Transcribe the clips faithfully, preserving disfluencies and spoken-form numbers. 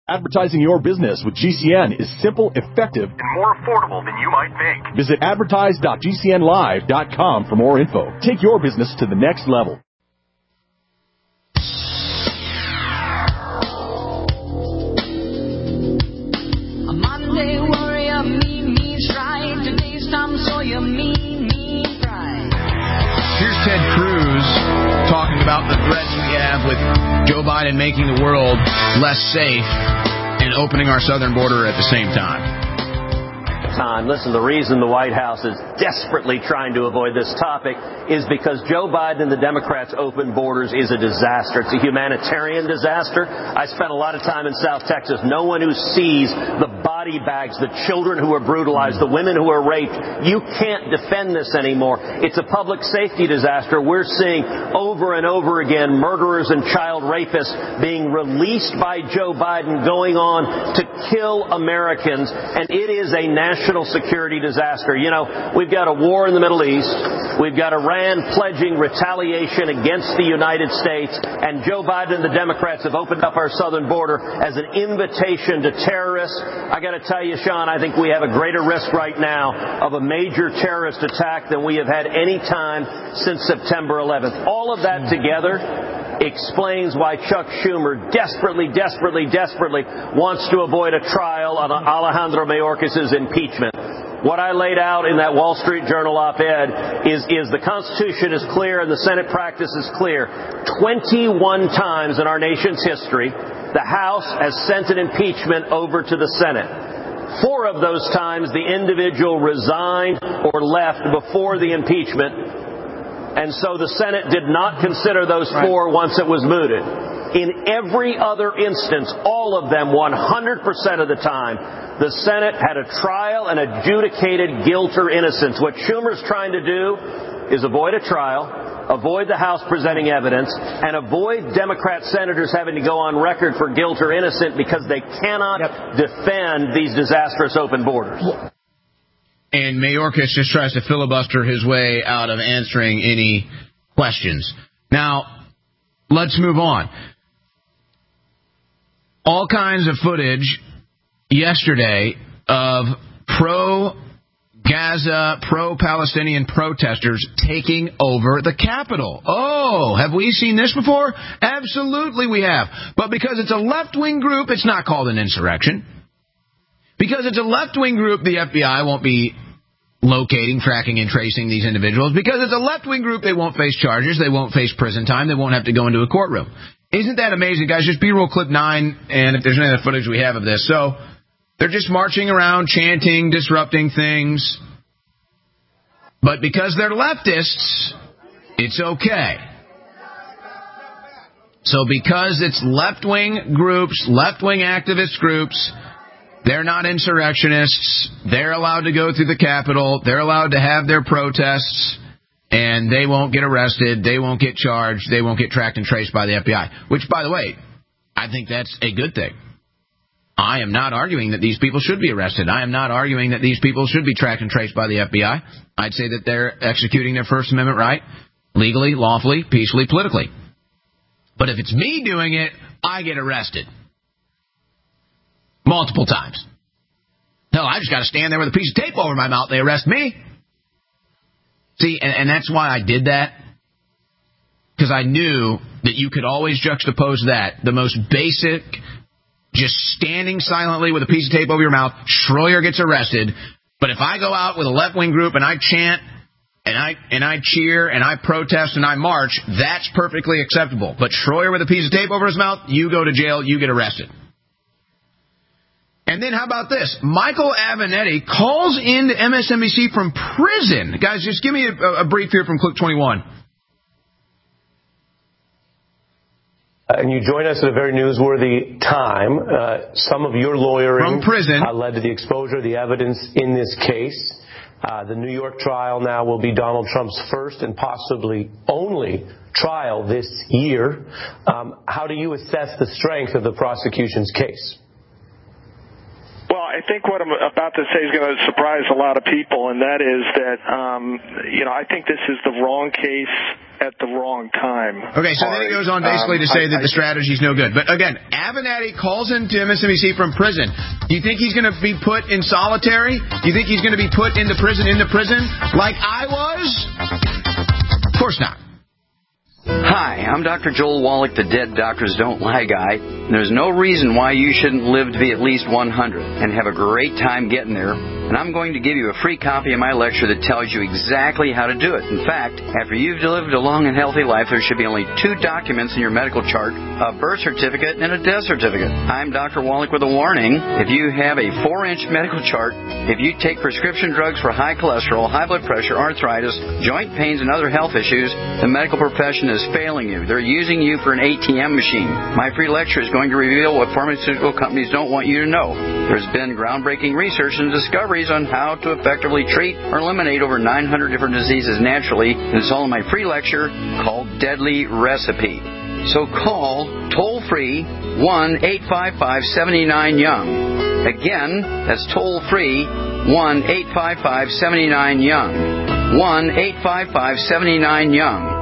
Advertising your business with G C N is simple, effective, and more affordable than you might think. Visit advertise dot g c n live dot com for more info. Take your business to the next level. A Monday warrior, me, me, strike. Today's Tom Sawyer, me, me, strike. Here's Ted Cruz talking about the threats we have with Joe Biden making the world less safe and opening our southern border at the same time. Time. Listen, the reason the White House is desperately trying to avoid this topic is because Joe Biden and the Democrats' open borders is a disaster. It's a humanitarian disaster. I spent a lot of time in South Texas. No one who sees the body bags, the children who are brutalized, the women who are raped, you can't defend this anymore. It's a public safety disaster. We're seeing over and over again murderers and child rapists being released by Joe Biden, going on to kill Americans, and it is a national security disaster. You know, we've got a war in the Middle East. We've got Iran pledging retaliation against the United States, and Joe Biden and the Democrats have opened up our southern border as an invitation to terrorists. I got to tell you, Sean, I think we have a greater risk right now of a major terrorist attack than we have had any time since September eleventh. All of that together explains why Chuck Schumer desperately, desperately, desperately wants to avoid a trial on Alejandro Mayorkas's impeachment. What I laid out in that Wall Street Journal op-ed is, is the Constitution is clear and the Senate practice is clear. twenty-one times in our nation's history, the House has sent an impeachment over to the Senate. Four of those times, the individual resigned or left before the impeachment, and so the Senate did not consider those four once it was mooted. In every other instance, all of them, one hundred percent of the time, the Senate had a trial and adjudicated guilt or innocence. What Schumer's trying to do is avoid a trial, avoid the House presenting evidence, and avoid Democrat senators having to go on record for guilt or innocent because they cannot yep. defend these disastrous open borders. And Mayorkas just tries to filibuster his way out of answering any questions. Now, let's move on. All kinds of footage yesterday of pro-Gaza, pro-Palestinian protesters taking over the Capitol. Oh, have we seen this before? Absolutely we have. But because it's a left-wing group, it's not called an insurrection. Because it's a left-wing group, the F B I won't be locating, tracking, and tracing these individuals. Because it's a left-wing group, they won't face charges, they won't face prison time, they won't have to go into a courtroom. Isn't that amazing, guys? Just B-roll clip nine, and if there's any other footage we have of this. So they're just marching around, chanting, disrupting things. But because they're leftists, it's okay. So because it's left-wing groups, left-wing activist groups, they're not insurrectionists. They're allowed to go through the Capitol. They're allowed to have their protests. And they won't get arrested, they won't get charged, they won't get tracked and traced by the F B I. Which, by the way, I think that's a good thing. I am not arguing that these people should be arrested. I am not arguing that these people should be tracked and traced by the F B I. I'd say that they're executing their First Amendment right, legally, lawfully, peacefully, politically. But if it's me doing it, I get arrested. Multiple times. Hell, I just got to stand there with a piece of tape over my mouth, they arrest me. See, and, and that's why I did that, because I knew that you could always juxtapose that, the most basic, just standing silently with a piece of tape over your mouth, Schroyer gets arrested, but if I go out with a left-wing group and I chant, and I and I cheer, and I protest, and I march, that's perfectly acceptable. But Schroyer with a piece of tape over his mouth, you go to jail, you get arrested. And then how about this? Michael Avenatti calls in to M S N B C from prison. Guys, just give me a, a brief here from clip twenty-one. Uh, and you join us at a very newsworthy time. Uh, some of your lawyering from prison uh, led to the exposure of the evidence in this case. Uh, the New York trial now will be Donald Trump's first and possibly only trial this year. Um, how do you assess the strength of the prosecution's case? Well, I think what I'm about to say is going to surprise a lot of people, and that is that, um, you know, I think this is the wrong case at the wrong time. Okay, so then he goes on basically um, to say I, that I, the strategy is no good. But again, Avenatti calls into M S N B C from prison. Do you think he's going to be put in solitary? Do you think he's going to be put into prison, into prison, like I was? Of course not. Hi, I'm Doctor Joel Wallach, the Dead Doctors Don't Lie guy. There's no reason why you shouldn't live to be at least one hundred and have a great time getting there. And I'm going to give you a free copy of my lecture that tells you exactly how to do it. In fact, after you've lived a long and healthy life, there should be only two documents in your medical chart, a birth certificate and a death certificate. I'm Doctor Wallach with a warning. If you have a four-inch medical chart, if you take prescription drugs for high cholesterol, high blood pressure, arthritis, joint pains, and other health issues, the medical profession is failing you. They're using you for an A T M machine. My free lecture is going to reveal what pharmaceutical companies don't want you to know. There's been groundbreaking research and discoveries on how to effectively treat or eliminate over nine hundred different diseases naturally. And it's all in my free lecture called Deadly Recipe. So call toll-free one eight five five, seven nine, young. Again, that's toll-free one eight five five, seven nine, young. one eight five five, seven nine, young.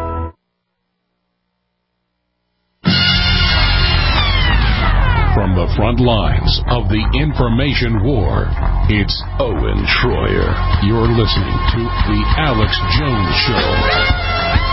From the front lines of the information war, it's Owen Schroyer. You're listening to The Alex Jones Show.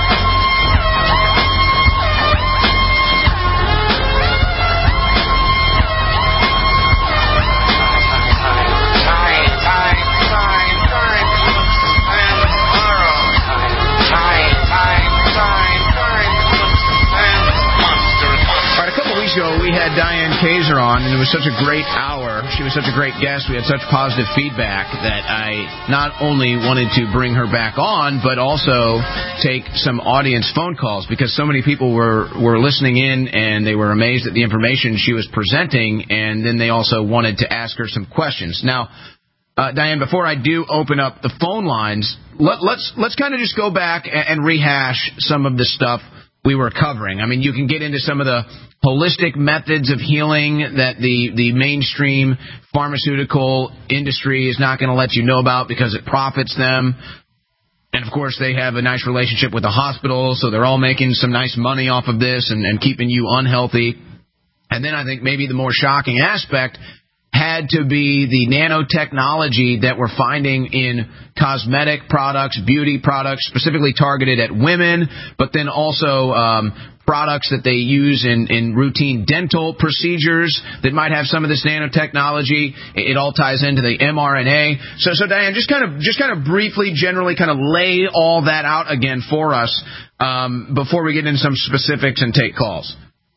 Ago, we had Diane Kaiser on, and it was such a great hour. She was such a great guest. We had such positive feedback that I not only wanted to bring her back on, but also take some audience phone calls, because so many people were, were listening in, and they were amazed at the information she was presenting, and then they also wanted to ask her some questions. Now, uh, Diane, before I do open up the phone lines, let, let's let's kind of just go back and, and rehash some of the stuff we were covering. I mean, you can get into some of the holistic methods of healing that the, the mainstream pharmaceutical industry is not going to let you know about because it profits them. And, of course, they have a nice relationship with the hospital, so they're all making some nice money off of this and, and keeping you unhealthy. And then I think maybe the more shocking aspect had to be the nanotechnology that we're finding in cosmetic products, beauty products, specifically targeted at women, but then also um, products that they use in, in routine dental procedures that might have some of this nanotechnology. It, it all ties into the M R N A. So, so Diane, just kind of, just kind of briefly, generally, kind of lay all that out again for us um, before we get into some specifics and take calls.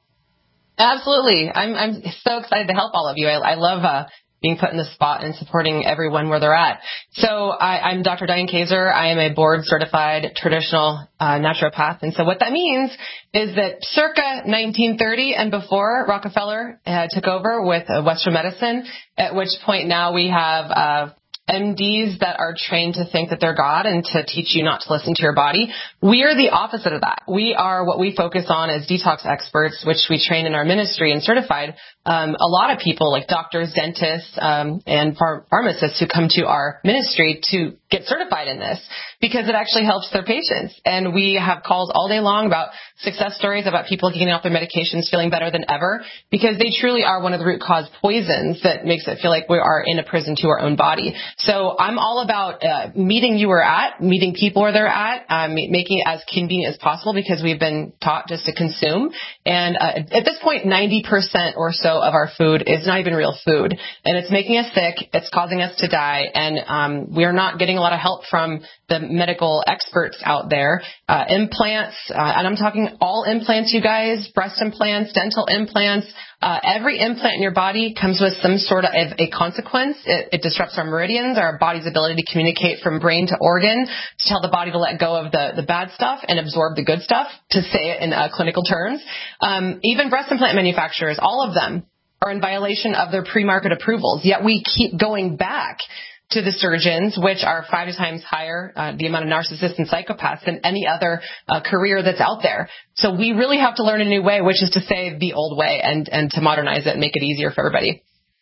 Absolutely. I'm I'm so excited to help all of you. I, I love uh, being put in the spot and supporting everyone where they're at. So I, I'm Doctor Diane Kaiser. I am a board-certified traditional uh, naturopath. And so what that means is that circa nineteen thirty and before, Rockefeller uh, took over with uh, Western medicine, at which point now we have uh, M Ds that are trained to think that they're God and to teach you not to listen to your body. We are the opposite of that. We are what we focus on as detox experts, which we train in our ministry and certified. Um, a lot of people like doctors, dentists, um, and phar- pharmacists who come to our ministry to get certified in this because it actually helps their patients. And we have calls all day long about success stories about people getting off their medications, feeling better than ever, because they truly are one of the root cause poisons that makes it feel like we are in a prison to our own body. So I'm all about uh, meeting you where at, meeting people where they're at, um, making it as convenient as possible because we've been taught just to consume. And uh, at this point, ninety percent or so of our food is not even real food. And it's making us sick. It's causing us to die. And um, we are not getting a lot of help from the medical experts out there. Uh, implants, uh, and I'm talking all implants, you guys, breast implants, dental implants. Uh, every implant in your body comes with some sort of a consequence. It, it disrupts our meridians, our body's ability to communicate from brain to organ, to tell the body to let go of the, the bad stuff and absorb the good stuff, to say it in uh, clinical terms. Um, even breast implant manufacturers, all of them are in violation of their pre-market approvals, yet we keep going back to the surgeons, which are five times higher, uh, the amount of narcissists and psychopaths than any other uh, career that's out there. So we really have to learn a new way, which is to say the old way and, and to modernize it and make it easier for everybody.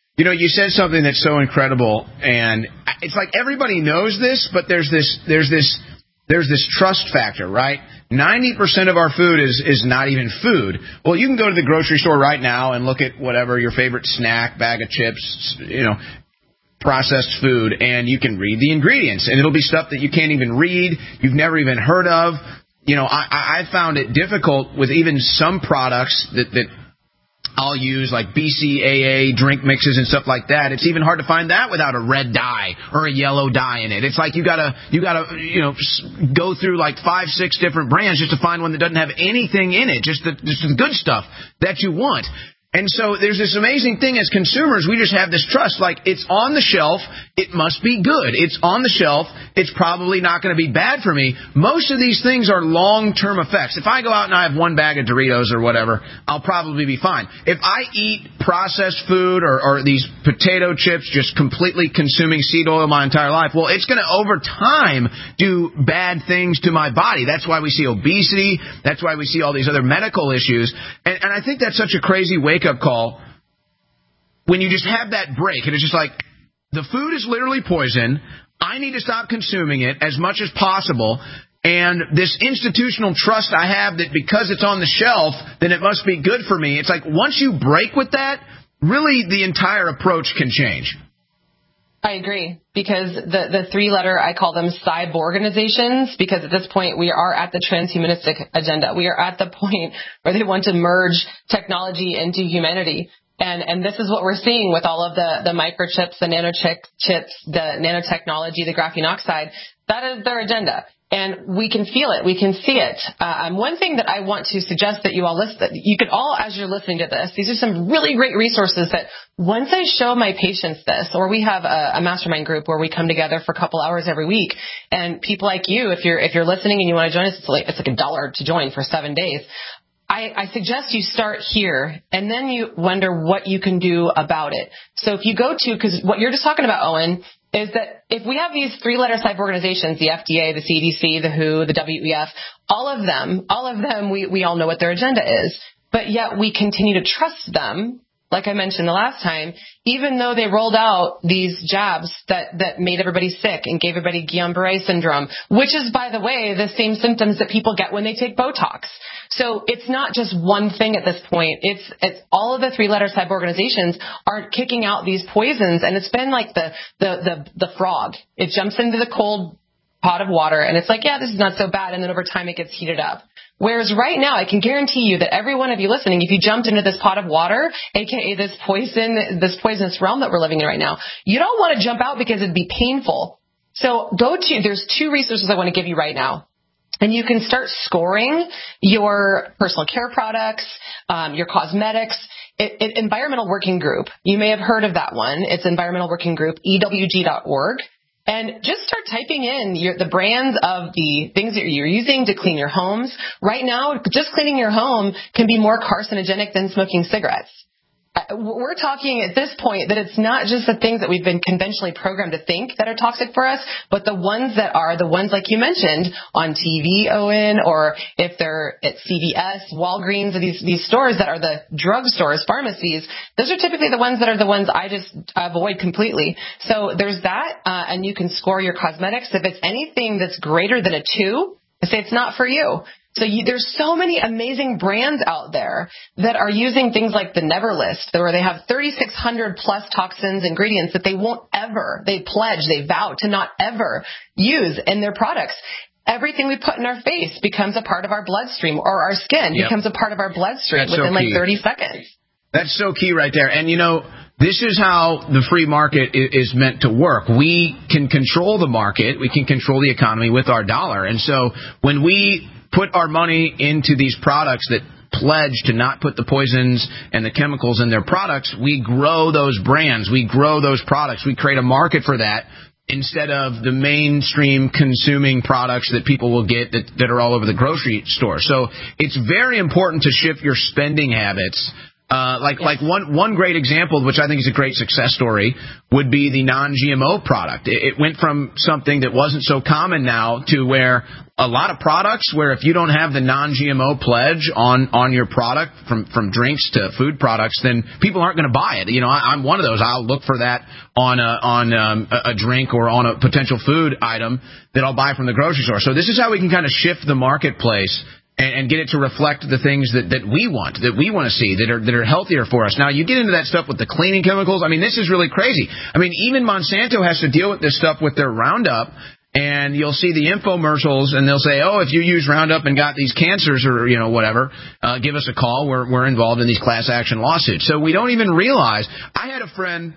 You know, you said something that's so incredible, and it's like everybody knows this, but there's this there's this there's this trust factor, right? ninety percent of our food is is not even food. Well, you can go to the grocery store right now and look at whatever your favorite snack, bag of chips, you know, processed food, and you can read the ingredients, and it'll be stuff that you can't even read, you've never even heard of. You know, I, I found it difficult with even some products that that I'll use, like B C A A drink mixes and stuff like that. It's even hard to find that without a red dye or a yellow dye in it. It's like you gotta, you gotta, you know, go through like five, six different brands just to find one that doesn't have anything in it, just the, just the good stuff that you want. And so there's this amazing thing as consumers, we just have this trust, like it's on the shelf, it must be good. It's on the shelf, it's probably not going to be bad for me. Most of these things are long-term effects. If I go out and I have one bag of Doritos or whatever, I'll probably be fine. If I eat processed food or, or these potato chips, just completely consuming seed oil my entire life, well, it's going to over time do bad things to my body. That's why we see obesity. That's why we see all these other medical issues. And, and I think that's such a crazy wake up call when you just have that break and it's just like the food is literally poison. I need to stop consuming it as much as possible. And this institutional trust I have that because it's on the shelf, then it must be good for me. It's like once you break with that, really the entire approach can change. I agree, because the, the three-letter, I call them cyborg organizations, because at this point we are at the transhumanistic agenda. We are at the point where they want to merge technology into humanity. And, and this is what we're seeing with all of the, the microchips, the nanochips, the nanotechnology, the graphene oxide. That is their agenda. And we can feel it. We can see it. Uh, um, one thing that I want to suggest that you all listen, that you could all, as you're listening to this, these are some really great resources that once I show my patients this, or we have a, a mastermind group where we come together for a couple hours every week, and people like you, if you're if you're listening and you want to join us, it's like, it's like a dollar to join for seven days. I, I suggest you start here, and then you wonder what you can do about it. So if you go to, because what you're just talking about, Owen, is that if we have these three-letter type organizations, the F D A, the C D C, the W H O, the W E F, all of them, all of them, we, we all know what their agenda is, but yet we continue to trust them, like I mentioned the last time, even though they rolled out these jabs that, that made everybody sick and gave everybody Guillain-Barré syndrome, which is, by the way, the same symptoms that people get when they take Botox. So it's not just one thing at this point. It's, it's all of the three-letter type organizations are kicking out these poisons, and it's been like the, the, the, the frog. It jumps into the cold pot of water, and it's like, yeah, this is not so bad, and then over time it gets heated up. Whereas right now, I can guarantee you that every one of you listening, if you jumped into this pot of water, aka this poison, this poisonous realm that we're living in right now, you don't want to jump out because it'd be painful. So go to, there's two resources I want to give you right now. And you can start scoring your personal care products, um, your cosmetics. It, it, Environmental Working Group. You may have heard of that one. It's Environmental Working Group, E W G dot org. And just start typing in your, the brands of the things that you're using to clean your homes. Right now, just cleaning your home can be more carcinogenic than smoking cigarettes. We're talking at this point that it's not just the things that we've been conventionally programmed to think that are toxic for us, but the ones that are the ones like you mentioned on T V, Owen, or if they're at C V S, Walgreens, or these, these stores that are the drug stores, pharmacies, those are typically the ones that are the ones I just avoid completely. So there's that, uh, and you can score your cosmetics. If it's anything that's greater than a two, I say it's not for you. So you, there's so many amazing brands out there that are using things like the Never List, where they have thirty-six hundred plus toxins, ingredients that they won't ever, they pledge, they vow to not ever use in their products. Everything we put in our face becomes a part of our bloodstream, or our skin yep. becomes a part of our bloodstream That's within so like thirty seconds. That's so key right there. And, you know, this is how the free market is meant to work. We can control the market. We can control the economy with our dollar. And so when we put our money into these products that pledge to not put the poisons and the chemicals in their products, we grow those brands. We grow those products. We create a market for that instead of the mainstream consuming products that people will get that, that are all over the grocery store. So it's very important to shift your spending habits Uh, like yes. like one one great example, which I think is a great success story, would be the non-G M O product. It, it went from something that wasn't so common now to where a lot of products where if you don't have the non-G M O pledge on, on your product, from, from drinks to food products, then people aren't going to buy it. You know, I, I'm one of those. I'll look for that on a, on um, a, a drink or on a potential food item that I'll buy from the grocery store. So this is how we can kind of shift the marketplace and get it to reflect the things that, that we want, that we want to see, that are that are healthier for us. Now, you get into that stuff with the cleaning chemicals. I mean, this is really crazy. I mean, even Monsanto has to deal with this stuff with their Roundup, and you'll see the infomercials, and they'll say, oh, if you use Roundup and got these cancers or, you know, whatever, uh, give us a call. We're, we're involved in these class action lawsuits. So we don't even realize. I had a friend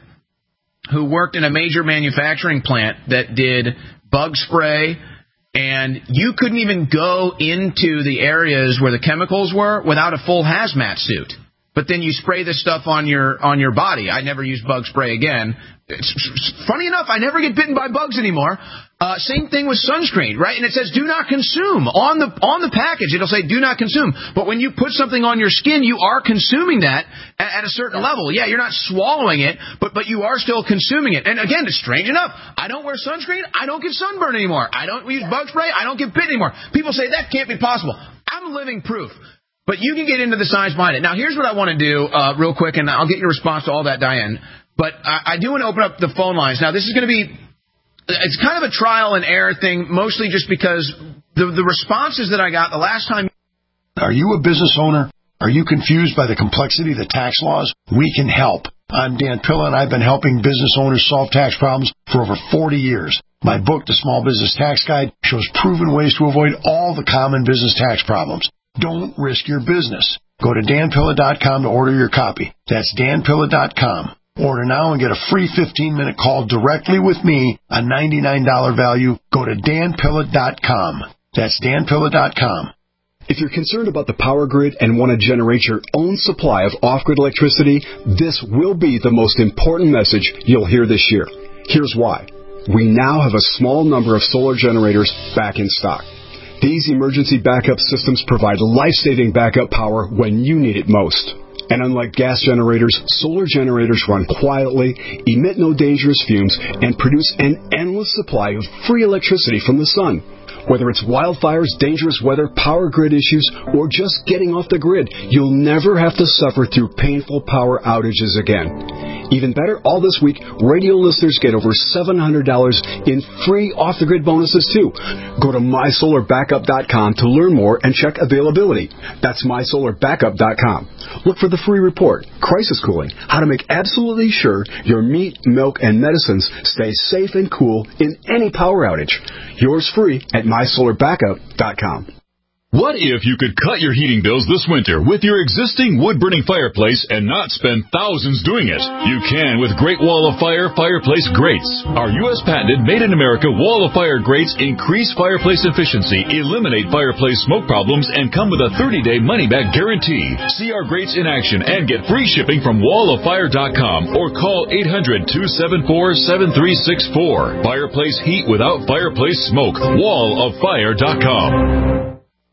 who worked in a major manufacturing plant that did bug spray, and you couldn't even go into the areas where the chemicals were without a full hazmat suit. But then you spray this stuff on your on your body. I never use bug spray again. It's, funny enough, I never get bitten by bugs anymore. Uh, same thing with sunscreen, right? And it says do not consume on the on the package. It'll say do not consume. But when you put something on your skin, you are consuming that at, at a certain level. Yeah, you're not swallowing it, but but you are still consuming it. And again, it's strange enough. I don't wear sunscreen. I don't get sunburn anymore. I don't use bug spray. I don't get bitten anymore. People say that can't be possible. I'm living proof. But you can get into the science behind it. Now, here's what I want to do uh, real quick, and I'll get your response to all that, Diane. But I, I do want to open up the phone lines. Now, this is going to be – it's kind of a trial and error thing, mostly just because the, the responses that I got the last time – Are you a business owner? Are you confused by the complexity of the tax laws? We can help. I'm Dan Pilla, and I've been helping business owners solve tax problems for over forty years. My book, The Small Business Tax Guide, shows proven ways to avoid all the common business tax problems. Don't risk your business. Go to dan pilla dot com to order your copy. That's dan pilla dot com. Order now and get a free fifteen-minute call directly with me, a ninety-nine dollars value. Go to dan pilla dot com. That's dan pilla dot com. If you're concerned about the power grid and want to generate your own supply of off-grid electricity, this will be the most important message you'll hear this year. Here's why. We now have a small number of solar generators back in stock. These emergency backup systems provide life-saving backup power when you need it most. And unlike gas generators, solar generators run quietly, emit no dangerous fumes, and produce an endless supply of free electricity from the sun. Whether it's wildfires, dangerous weather, power grid issues, or just getting off the grid, you'll never have to suffer through painful power outages again. Even better, all this week, radio listeners get over seven hundred dollars in free off-the-grid bonuses, too. Go to my solar backup dot com to learn more and check availability. That's my solar backup dot com. Look for the free report, Crisis Cooling, how to make absolutely sure your meat, milk, and medicines stay safe and cool in any power outage. Yours free at my solar backup dot com. What if you could cut your heating bills this winter with your existing wood-burning fireplace and not spend thousands doing it? You can with Great Wall of Fire Fireplace Grates. Our U S patented made-in-America Wall of Fire grates increase fireplace efficiency, eliminate fireplace smoke problems, and come with a thirty-day money-back guarantee. See our grates in action and get free shipping from wall of fire dot com or call eight hundred, two seven four, seven three six four. Fireplace heat without fireplace smoke. wall of fire dot com.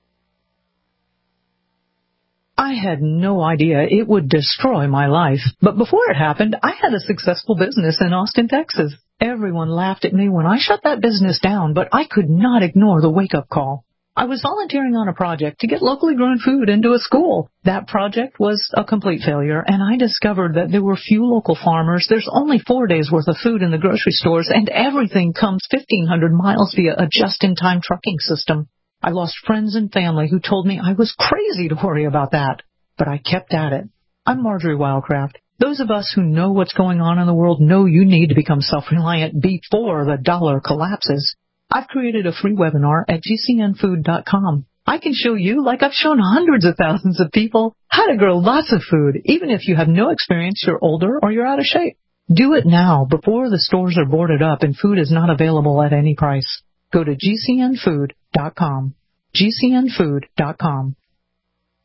I had no idea it would destroy my life. But before it happened, I had a successful business in Austin, Texas. Everyone laughed at me when I shut that business down, but I could not ignore the wake-up call. I was volunteering on a project to get locally grown food into a school. That project was a complete failure, and I discovered that there were few local farmers. There's only four days' worth of food in the grocery stores, and everything comes fifteen hundred miles via a just-in-time trucking system. I lost friends and family who told me I was crazy to worry about that. But I kept at it. I'm Marjorie Wildcraft. Those of us who know what's going on in the world know you need to become self-reliant before the dollar collapses. I've created a free webinar at g c n food dot com. I can show you, like I've shown hundreds of thousands of people, how to grow lots of food, even if you have no experience, you're older, or you're out of shape. Do it now before the stores are boarded up and food is not available at any price. Go to g c n food dot com. g c n food dot com.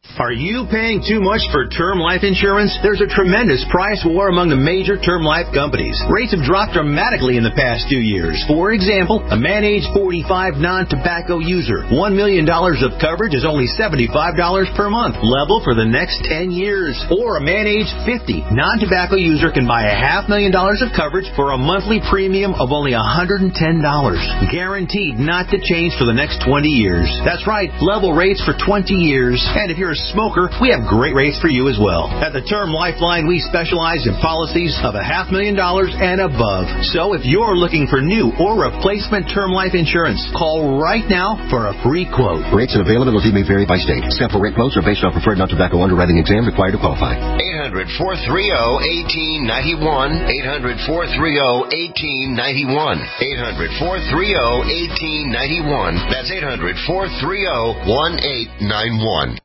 Are you paying too much for term life insurance? There's a tremendous price war among the major term life companies. Rates have dropped dramatically in the past two years. For example, a man age forty-five non-tobacco user, one million dollars of coverage is only seventy-five dollars per month, level for the next ten years. Or a man age fifty non-tobacco user can buy a half million dollars of coverage for a monthly premium of only one hundred ten dollars. Guaranteed not to change for the next twenty years. That's right, level rates for twenty years. And if you're a smoker, we have great rates for you as well. At the Term Lifeline, we specialize in policies of a half million dollars and above. So if you're looking for new or replacement term life insurance, call right now for a free quote. Rates and availability may vary by state. Sample rate quotes are based on preferred non-tobacco underwriting exam required to qualify. eight hundred, four three zero, one eight nine one. eight hundred, four three zero, one eight nine one. eight hundred, four three zero, one eight nine one. That's eight hundred, four three zero, one eight nine one.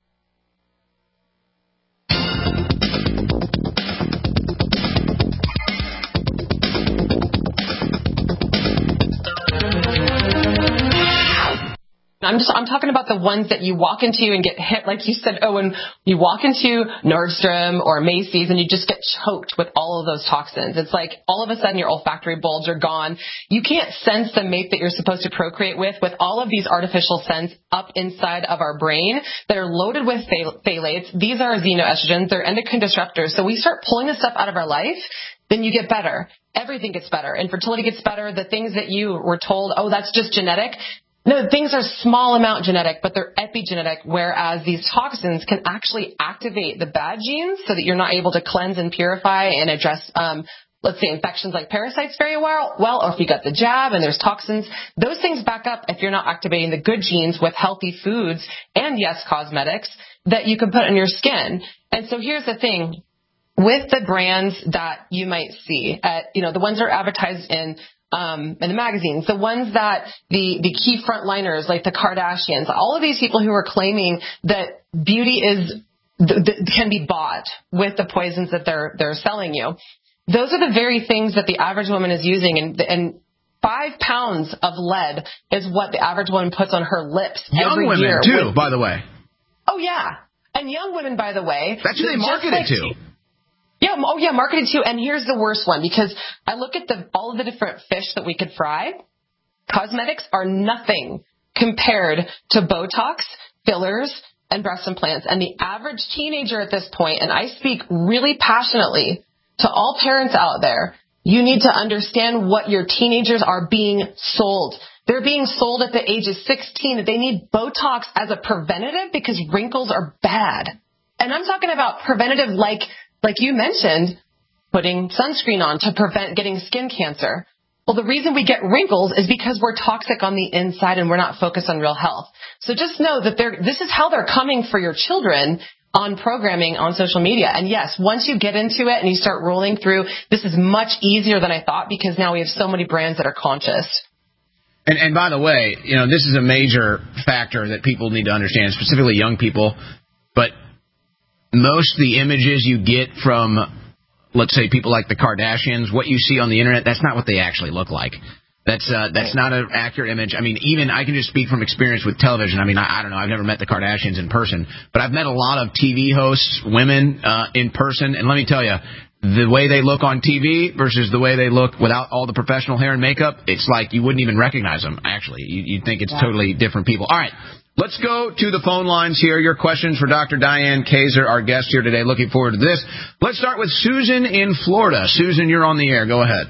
I'm just, I'm talking about the ones that you walk into and get hit, like you said, oh, and you walk into Nordstrom or Macy's and you just get choked with all of those toxins. It's like all of a sudden your olfactory bulbs are gone. You can't sense the mate that you're supposed to procreate with, with all of these artificial scents up inside of our brain that are loaded with phthalates. These are xenoestrogens. They're endocrine disruptors. So we start pulling this stuff out of our life, then you get better. Everything gets better. Infertility gets better. The things that you were told, oh, that's just genetic. No, things are small amount genetic, but they're epigenetic, whereas these toxins can actually activate the bad genes so that you're not able to cleanse and purify and address, um, let's say, infections like parasites very well, well, or if you got the jab and there's toxins. Those things back up if you're not activating the good genes with healthy foods and, yes, cosmetics that you can put on your skin. And so here's the thing. With the brands that you might see, at, you know, the ones that are advertised in Um, in the magazines, the ones that the, the key frontliners like the Kardashians, all of these people who are claiming that beauty is, th- th- can be bought with the poisons that they're, they're selling you. Those are the very things that the average woman is using, and, and five pounds of lead is what the average woman puts on her lips young every women year. too, with, by the way. Oh yeah. And young women, by the way. That's who they market like, it to. Yeah, oh yeah, marketed too. And here's the worst one, because I look at the all of the different fish that we could fry. Cosmetics are nothing compared to Botox, fillers, and breast implants. And the average teenager at this point, and I speak really passionately to all parents out there, you need to understand what your teenagers are being sold. They're being sold at the age of sixteen that they need Botox as a preventative because wrinkles are bad. And I'm talking about preventative like Like you mentioned, putting sunscreen on to prevent getting skin cancer. Well, the reason we get wrinkles is because we're toxic on the inside and we're not focused on real health. So just know that they're, this is how they're coming for your children on programming on social media. And yes, once you get into it and you start rolling through, this is much easier than I thought because now we have so many brands that are conscious. And, and by the way, you know, this is a major factor that people need to understand, specifically young people. But most of the images you get from, let's say, people like the Kardashians, what you see on the internet, that's not what they actually look like. That's uh, that's not an accurate image. I mean, even I can just speak from experience with television. I mean, I, I don't know. I've never met the Kardashians in person, but I've met a lot of T V hosts, women, uh, in person. And let me tell you, the way they look on T V versus the way they look without all the professional hair and makeup, it's like you wouldn't even recognize them, actually. You, you'd think it's yeah. totally different people. All right. Let's go to the phone lines here. Your questions for Doctor Diane Kaiser, our guest here today. Looking forward to this. Let's start with Susan in Florida. Susan, you're on the air. Go ahead.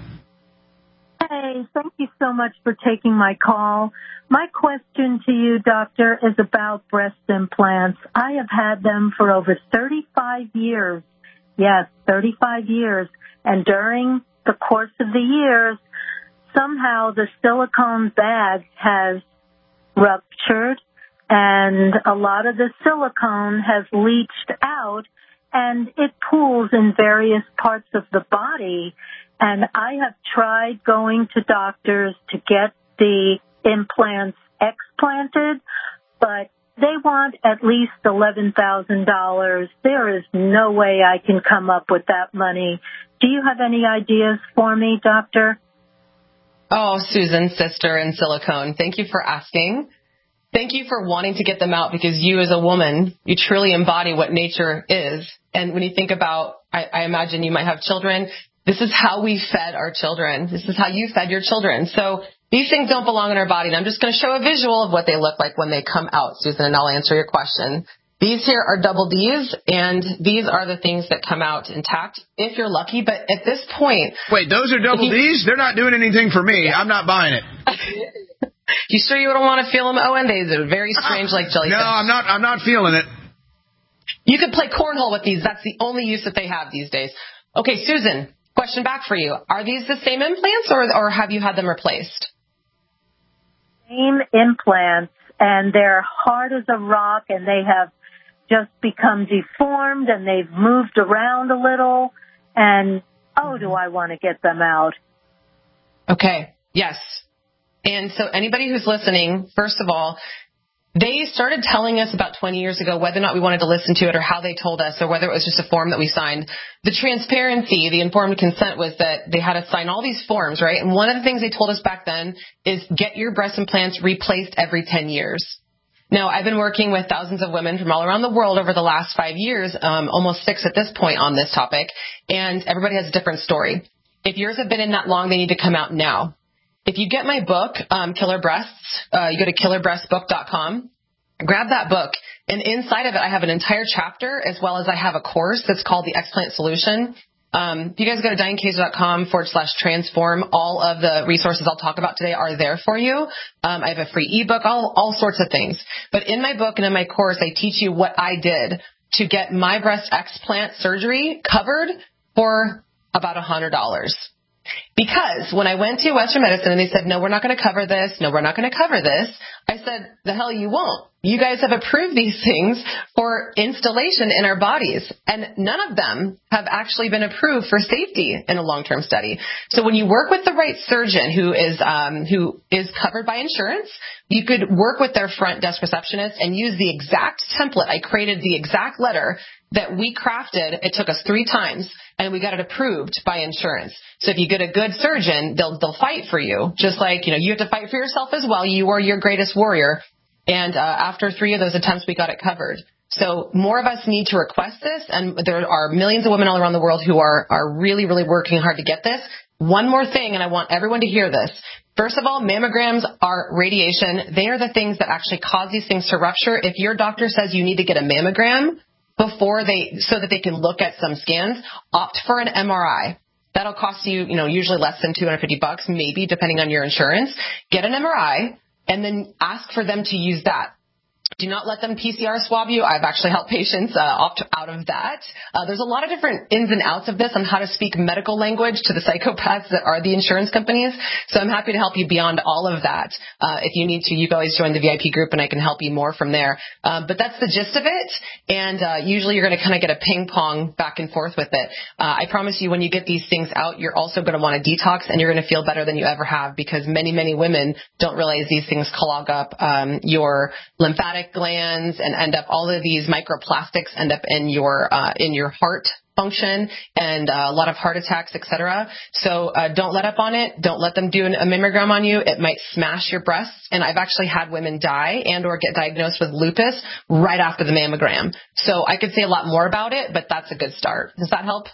Hey, thank you so much for taking my call. My question to you, doctor, is about breast implants. I have had them for over thirty-five years. Yes, thirty-five years. And during the course of the years, somehow the silicone bag has ruptured, and a lot of the silicone has leached out, and it pools in various parts of the body. And I have tried going to doctors to get the implants explanted, but they want at least eleven thousand dollars. There is no way I can come up with that money. Do you have any ideas for me, doctor? Oh, Susan, sister in silicone, thank you for asking. Thank you for wanting to get them out, because you as a woman, you truly embody what nature is. And when you think about, I, I imagine you might have children. This is how we fed our children. This is how you fed your children. So these things don't belong in our body. And I'm just going to show a visual of what they look like when they come out, Susan, and I'll answer your question. These here are double D's, and these are the things that come out intact if you're lucky. But at this point... Wait, those are double you, D's? They're not doing anything for me. Yeah. I'm not buying it. You sure you don't want to feel them? Oh, and these are very strange, like jellyfish. No, I'm not. I'm not feeling it. You could play cornhole with these. That's the only use that they have these days. Okay, Susan, question back for you. Are these the same implants, or or have you had them replaced? Same implants, and they're hard as a rock, and they have just become deformed, and they've moved around a little, and oh, do I want to get them out. Okay, yes. And so anybody who's listening, first of all, they started telling us about twenty years ago whether or not we wanted to listen to it, or how they told us, or whether it was just a form that we signed. The transparency, the informed consent, was that they had us sign all these forms, right? And one of the things they told us back then is get your breast implants replaced every ten years. Now, I've been working with thousands of women from all around the world over the last five years, um, almost six at this point on this topic, and everybody has a different story. If yours have been in that long, they need to come out now. If you get my book, um, Killer Breasts, uh, you go to killer breast book dot com, grab that book, and inside of it I have an entire chapter, as well as I have a course that's called the Explant Solution. Um, if you guys go to diane kayser dot com forward slash transform, all of the resources I'll talk about today are there for you. Um, I have a free ebook, all, all sorts of things. But in my book and in my course, I teach you what I did to get my breast explant surgery covered for about one hundred dollars. Because when I went to Western Medicine and they said, no, we're not going to cover this, no, we're not going to cover this, I said, the hell you won't. You guys have approved these things for installation in our bodies, and none of them have actually been approved for safety in a long-term study. So when you work with the right surgeon who is um, who is covered by insurance, you could work with their front desk receptionist and use the exact template. I created the exact letter that we crafted. It took us three times, and we got it approved by insurance. So if you get a good surgeon, they'll they'll fight for you, just like you know you have to fight for yourself as well. You are your greatest warrior. And uh, after three of those attempts, we got it covered. So more of us need to request this, and there are millions of women all around the world who are, are really, really working hard to get this. One more thing, and I want everyone to hear this. First of all, mammograms are radiation. They are the things that actually cause these things to rupture. If your doctor says you need to get a mammogram before they, so that they can look at some scans, opt for an M R I. That'll cost you, you know, usually less than two hundred fifty bucks, maybe, depending on your insurance. Get an M R I. And then ask for them to use that. Do not let them P C R swab you. I've actually helped patients uh, opt out of that. Uh, there's a lot of different ins and outs of this on how to speak medical language to the psychopaths that are the insurance companies. So I'm happy to help you beyond all of that. Uh, if you need to, you can always join the V I P group and I can help you more from there. Um, but that's the gist of it. And uh, usually you're going to kind of get a ping pong back and forth with it. Uh, I promise you, when you get these things out, you're also going to want to detox, and you're going to feel better than you ever have, because many, many women don't realize these things clog up um, your lymphatic glands and end up, all of these microplastics end up in your uh, in your heart function, and uh, a lot of heart attacks, et cetera. So uh, don't let up on it. Don't let them do an, a mammogram on you. It might smash your breasts. And I've actually had women die and or get diagnosed with lupus right after the mammogram. So I could say a lot more about it, but that's a good start. Does that help?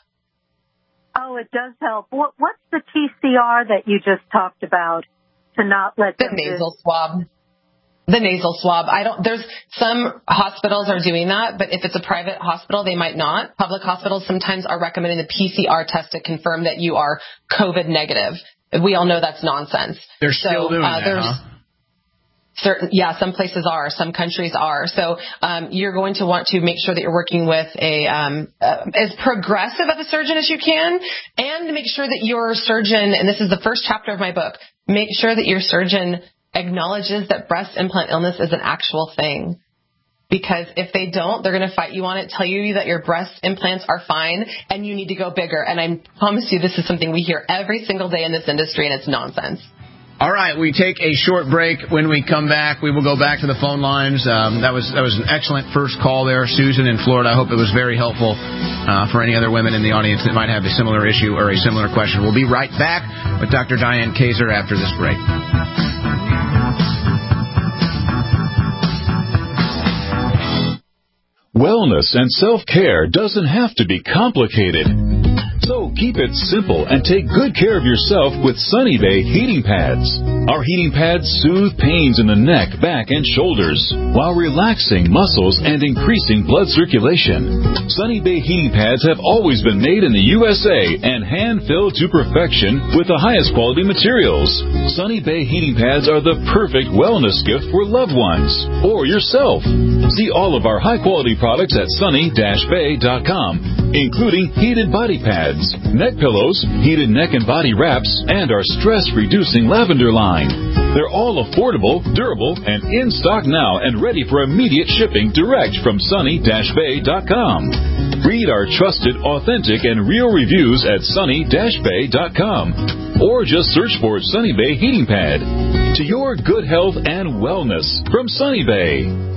Oh, it does help. What, what's the T C R that you just talked about to not let the them nasal do? swab? The nasal swab. I don't, there's some hospitals are doing that, but if it's a private hospital, they might not. Public hospitals sometimes are recommending the P C R test to confirm that you are COVID negative. We all know that's nonsense. They're so, still doing uh, that, huh? Certain, yeah, some places are, some countries are. So um, you're going to want to make sure that you're working with a um, uh, as progressive of a surgeon as you can, and make sure that your surgeon, and this is the first chapter of my book, make sure that your surgeon acknowledges that breast implant illness is an actual thing. Because if they don't, they're going to fight you on it, tell you that your breast implants are fine and you need to go bigger. And I promise you, this is something we hear every single day in this industry, and it's nonsense. All right, we take a short break. When we come back, we will go back to the phone lines. Um, that was that was an excellent first call there, Susan in Florida. I hope it was very helpful uh, for any other women in the audience that might have a similar issue or a similar question. We'll be right back with Doctor Diane Kayser after this break. Wellness and self-care doesn't have to be complicated. So keep it simple and take good care of yourself with Sunny Bay heating pads. Our heating pads soothe pains in the neck, back, and shoulders while relaxing muscles and increasing blood circulation. Sunny Bay heating pads have always been made in the U S A and hand-filled to perfection with the highest quality materials. Sunny Bay heating pads are the perfect wellness gift for loved ones or yourself. See all of our high-quality products at sunny dash bay dot com, including heated body pads, neck pillows, heated neck and body wraps, and our stress-reducing lavender line. They're all affordable, durable, and in stock now and ready for immediate shipping direct from sunny dash bay dot com. Read our trusted, authentic, and real reviews at sunny dash bay dot com or just search for Sunny Bay Heating Pad. To your good health and wellness from Sunny Bay.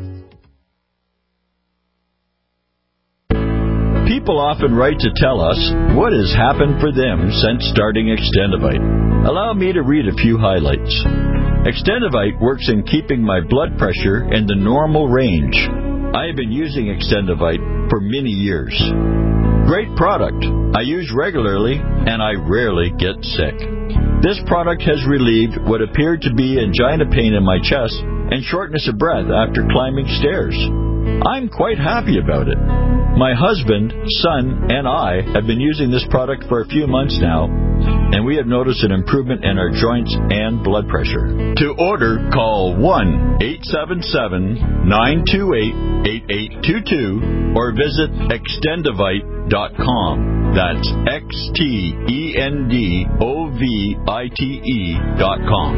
People often write to tell us what has happened for them since starting Extendivite. Allow me to read a few highlights. Extendivite works in keeping my blood pressure in the normal range. I have been using Extendivite for many years. Great product. I use regularly and I rarely get sick. This product has relieved what appeared to be angina pain in my chest and shortness of breath after climbing stairs. I'm quite happy about it. My husband, son, and I have been using this product for a few months now, and we have noticed an improvement in our joints and blood pressure. To order, call one eight seven seven, nine two eight, eight eight two two or visit extendivite dot com. That's X T E N D O V I T E dot com.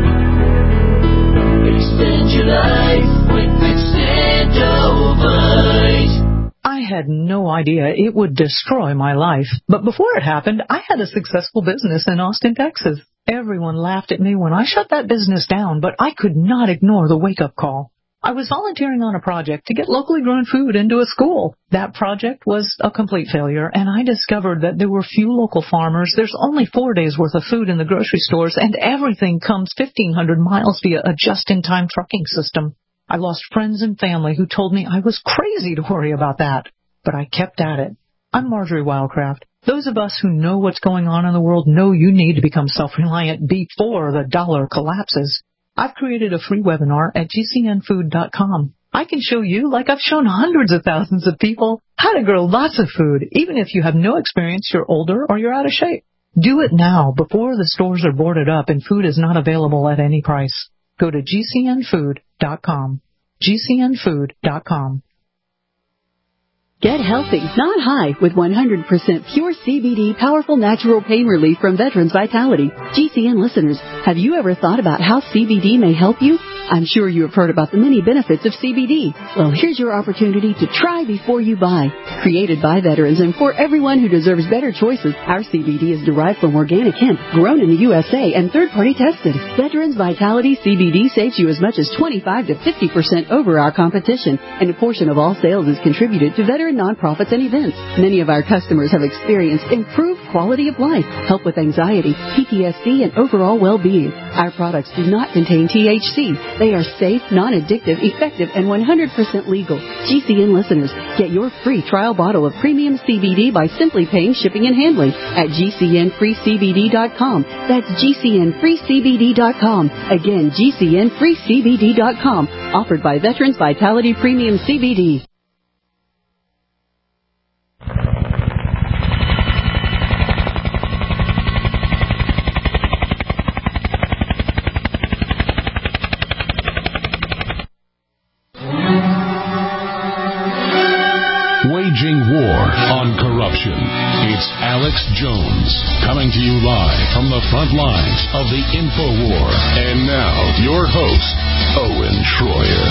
Extend your life with Extendivite. I had no idea it would destroy my life. But before it happened, I had a successful business in Austin, Texas. Everyone laughed at me when I shut that business down, but I could not ignore the wake-up call. I was volunteering on a project to get locally grown food into a school. That project was a complete failure, and I discovered that there were few local farmers. There's only four days' worth of food in the grocery stores, and everything comes fifteen hundred miles via a just-in-time trucking system. I lost friends and family who told me I was crazy to worry about that, but I kept at it. I'm Marjorie Wildcraft. Those of us who know what's going on in the world know you need to become self-reliant before the dollar collapses. I've created a free webinar at G C N food dot com. I can show you, like I've shown hundreds of thousands of people, how to grow lots of food, even if you have no experience, you're older, or you're out of shape. Do it now before the stores are boarded up and food is not available at any price. Go to G C N food dot com. G C N food dot com. Get healthy, not high, with one hundred percent pure C B D powerful natural pain relief from Veterans Vitality. G C N listeners, have you ever thought about how C B D may help you? I'm sure you have heard about the many benefits of C B D. Well, here's your opportunity to try before you buy. Created by veterans and for everyone who deserves better choices, our C B D is derived from organic hemp, grown in the U S A and third-party tested. Veterans Vitality C B D saves you as much as twenty-five to fifty percent over our competition, and a portion of all sales is contributed to veteran nonprofits and events. Many of our customers have experienced improved quality of life, help with anxiety, P T S D, and overall well-being. Our products do not contain T H C. They are safe, non-addictive, effective, and one hundred percent legal. G C N listeners, get your free trial bottle of premium C B D by simply paying shipping and handling at G C N free C B D dot com. That's G C N free C B D dot com. Again, G C N free C B D dot com. Offered by Veterans Vitality Premium C B D. Waging war on corruption. It's Alex Jones coming to you live from the front lines of the InfoWar. And now, your host, Owen Schroyer.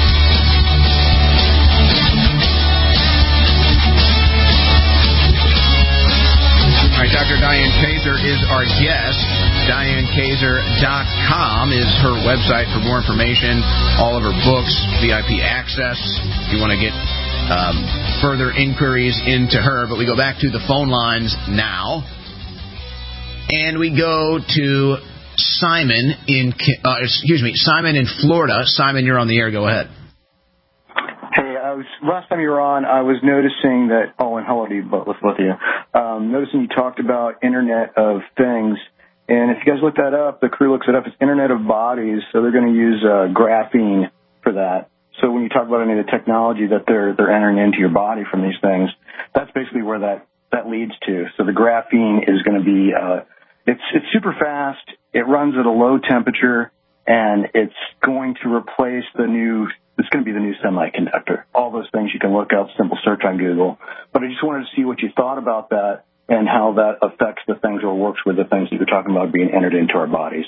All right, Doctor Diane Kaiser is our guest. Diane Kaiser dot com is her website for more information. All of her books, V I P access. If you want to get Um, further inquiries into her, but we go back to the phone lines now, and we go to Simon in, uh, excuse me, Simon in Florida. Simon, you're on the air. Go ahead. Hey, I was was last time you were on, I was noticing that. Oh, and hello to you both, both of you. Um, noticing you talked about Internet of Things, and if you guys look that up, the crew looks it up. It's Internet of Bodies, so they're going to use uh, graphene for that. So when you talk about any of the technology that they're they're entering into your body from these things, that's basically where that that leads to. So the graphene is going to be uh, it's it's super fast. It runs at a low temperature, and it's going to replace the new. It's going to be the new semiconductor. All those things you can look up, simple search on Google. But I just wanted to see what you thought about that and how that affects the things or works with the things that you're talking about being entered into our bodies.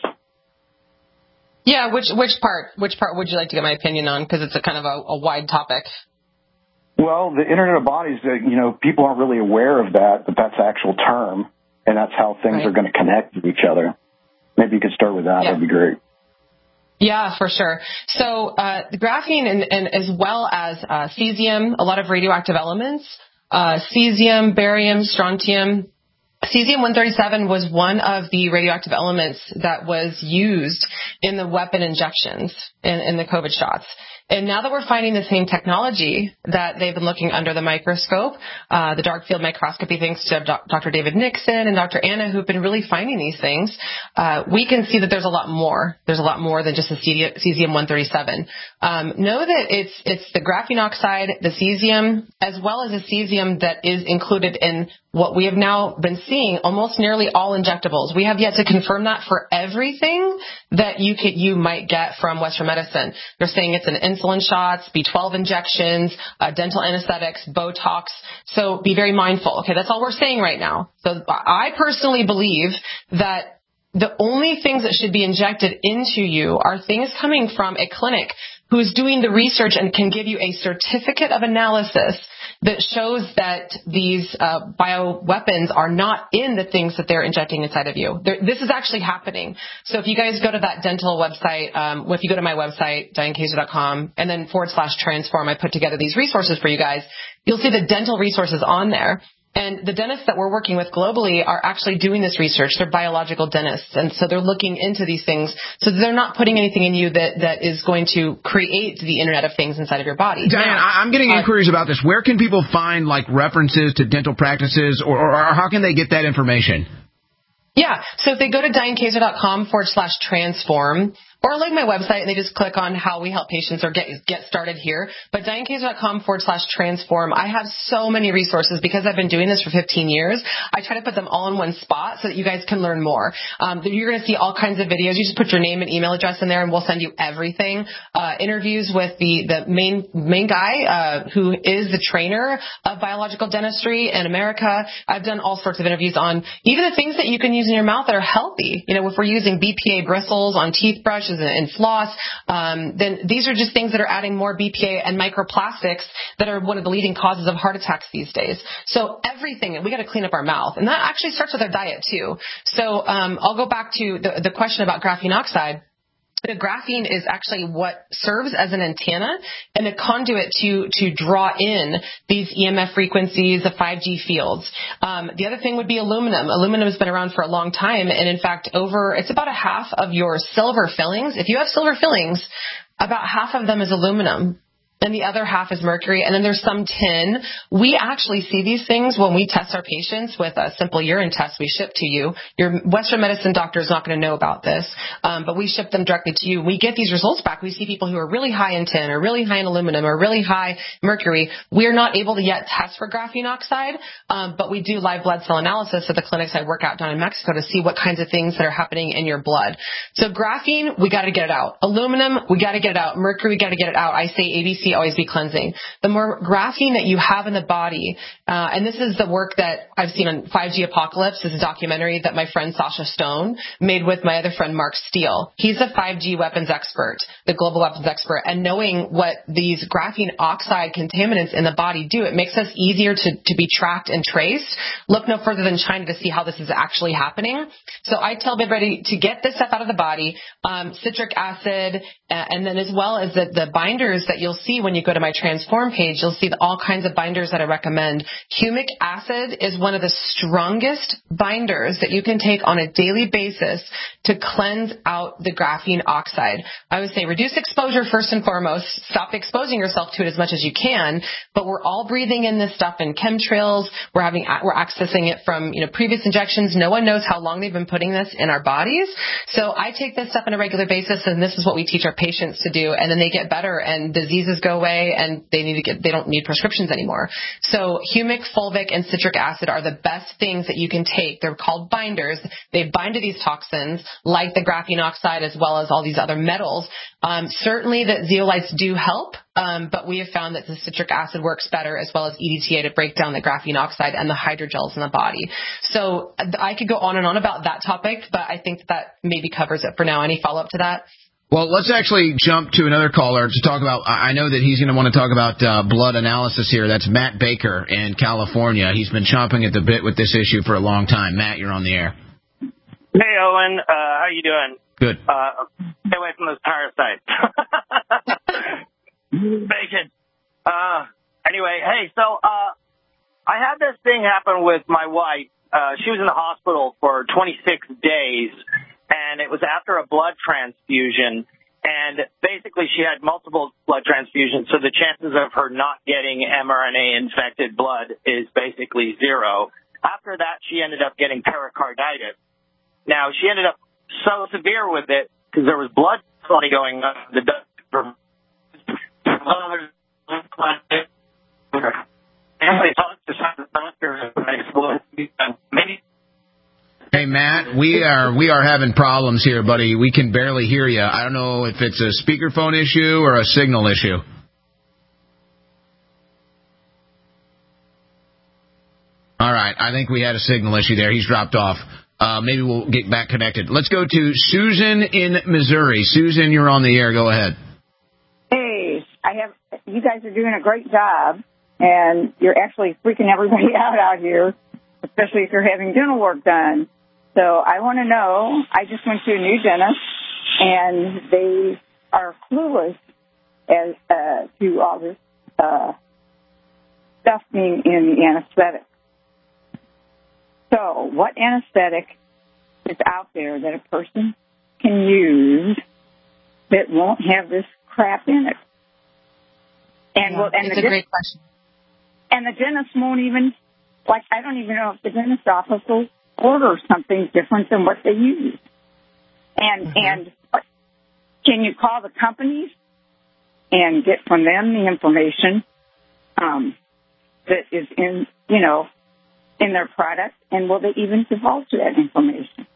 Yeah, which which part? Which part would you like to get my opinion on? Because it's a kind of a, a wide topic. Well, the Internet of Bodies, uh, you know, people aren't really aware of that, but that's the actual term, and that's how things right. are going to connect with each other. Maybe you could start with that. Yeah. That'd be great. Yeah, for sure. So uh, the graphene and, and as well as uh, cesium, a lot of radioactive elements, uh, cesium, barium, strontium. Cesium one thirty-seven was one of the radioactive elements that was used in the weapon injections in, in the COVID shots. And now that we're finding the same technology that they've been looking under the microscope, uh, the dark field microscopy, thanks to Doctor David Nixon and Doctor Anna, who've been really finding these things, uh, we can see that there's a lot more. There's a lot more than just the cesium one thirty-seven. Um, know that it's it's the graphene oxide, the cesium, as well as the cesium that is included in what we have now been seeing almost nearly all injectables. We have yet to confirm that for everything that you could you might get from Western medicine. They're saying it's an insulin shots, B twelve injections, uh, dental anesthetics, Botox. So be very mindful. Okay, that's all we're saying right now. So I personally believe that the only things that should be injected into you are things coming from a clinic who's doing the research and can give you a certificate of analysis that shows that these uh, bioweapons are not in the things that they're injecting inside of you. They're, this is actually happening. So if you guys go to that dental website, um, if you go to my website, diane kaiser dot com, and then forward slash transform, I put together these resources for you guys. You'll see the dental resources on there. And the dentists that we're working with globally are actually doing this research. They're biological dentists. And so they're looking into these things. So they're not putting anything in you that, that is going to create the Internet of Things inside of your body. Diane, now, I'm getting uh, inquiries about this. Where can people find, like, references to dental practices, or, or, or how can they get that information? Yeah. So if they go to diane kaiser dot com forward slash transform, or like my website, and they just click on how we help patients or get get started here. But diane kaiser dot com forward slash transform. I have so many resources because I've been doing this for fifteen years. I try to put them all in one spot so that you guys can learn more. Um, you're going to see all kinds of videos. You just put your name and email address in there, and we'll send you everything. Uh, interviews with the the main main guy uh, who is the trainer of biological dentistry in America. I've done all sorts of interviews on even the things that you can use in your mouth that are healthy. You know, if we're using B P A bristles on teeth brushes and floss, um, then these are just things that are adding more B P A and microplastics that are one of the leading causes of heart attacks these days. So everything, we got to clean up our mouth. And that actually starts with our diet too. So um, I'll go back to the, the question about graphene oxide. The graphene is actually what serves as an antenna and a conduit to, to draw in these E M F frequencies, the five G fields. Um, the other thing would be aluminum. Aluminum has been around for a long time. And in fact, over, it's about a half of your silver fillings. If you have silver fillings, about half of them is aluminum. And the other half is mercury, and then there's some tin. We actually see these things when we test our patients with a simple urine test we ship to you. Your Western medicine doctor is not going to know about this, um, but we ship them directly to you. We get these results back. We see people who are really high in tin or really high in aluminum or really high mercury. We're not able to yet test for graphene oxide, um, but we do live blood cell analysis at the clinics I work out down in Mexico to see what kinds of things that are happening in your blood. So graphene, we got to get it out. Aluminum, we got to get it out. Mercury, we got to get it out. I say A B C, always be cleansing. The more graphene that you have in the body, uh, and this is the work that I've seen on five G Apocalypse. This is a documentary that my friend Sasha Stone made with my other friend Mark Steele. He's a five G weapons expert, the global weapons expert, and knowing what these graphene oxide contaminants in the body do, it makes us easier to, to be tracked and traced. Look no further than China to see how this is actually happening. So I tell everybody to get this stuff out of the body, um, citric acid, uh, and then as well as the, the binders that you'll see see when you go to my Transform page, you'll see the, all kinds of binders that I recommend. Humic acid is one of the strongest binders that you can take on a daily basis to cleanse out the graphene oxide. I would say reduce exposure first and foremost. Stop exposing yourself to it as much as you can. But we're all breathing in this stuff in chemtrails. We're having we're accessing it from you know previous injections. No one knows how long they've been putting this in our bodies. So I take this stuff on a regular basis, and this is what we teach our patients to do. And then they get better, and diseases go away, and they need to get they don't need prescriptions anymore. So humic, fulvic, and citric acid are the best things that you can take. They're called binders. They bind to these toxins, like the graphene oxide, as well as all these other metals. Um, certainly, the zeolites do help. Um, but we have found that the citric acid works better, as well as E D T A, to break down the graphene oxide and the hydrogels in the body. So I could go on and on about that topic, but I think that maybe covers it for now. Any follow-up to that? Well, let's actually jump to another caller to talk about, I know that he's going to want to talk about uh, blood analysis here. That's Matt Baker in California. He's been chomping at the bit with this issue for a long time. Matt, you're on the air. Hey, Owen. Uh, how you doing? Good. Uh, stay away from those parasites. Bacon. Uh, anyway, hey, so uh, I had this thing happen with my wife. Uh, she was in the hospital for twenty-six days, and it was after a blood transfusion. And basically, she had multiple blood transfusions, so the chances of her not getting mRNA-infected blood is basically zero. After that, she ended up getting pericarditis. Now, she ended up so severe with it because there was blood clotting going on. The doctor Hey, Matt, we are we are having problems here, buddy. We can barely hear you. I don't know if it's a speakerphone issue or a signal issue. All right, I think we had a signal issue there. He's dropped off. Uh, maybe we'll get back connected. Let's go to Susan in Missouri. Susan, you're on the air. Go ahead. Hey, I have. You guys are doing a great job, and you're actually freaking everybody out out here, especially if you're having dental work done. So I want to know, I just went to a new dentist, and they are clueless as uh, to all this uh, stuff being in the anesthetic. So what anesthetic is out there that a person can use that won't have this crap in it? And, yeah, well, and it's the a dentist, great question. And the dentist won't even, like, I don't even know if the dentist office will order something different than what they use. And, mm-hmm. and what, can you call the companies and get from them the information um, that is in, you know, in their product, and will they even divulge that information?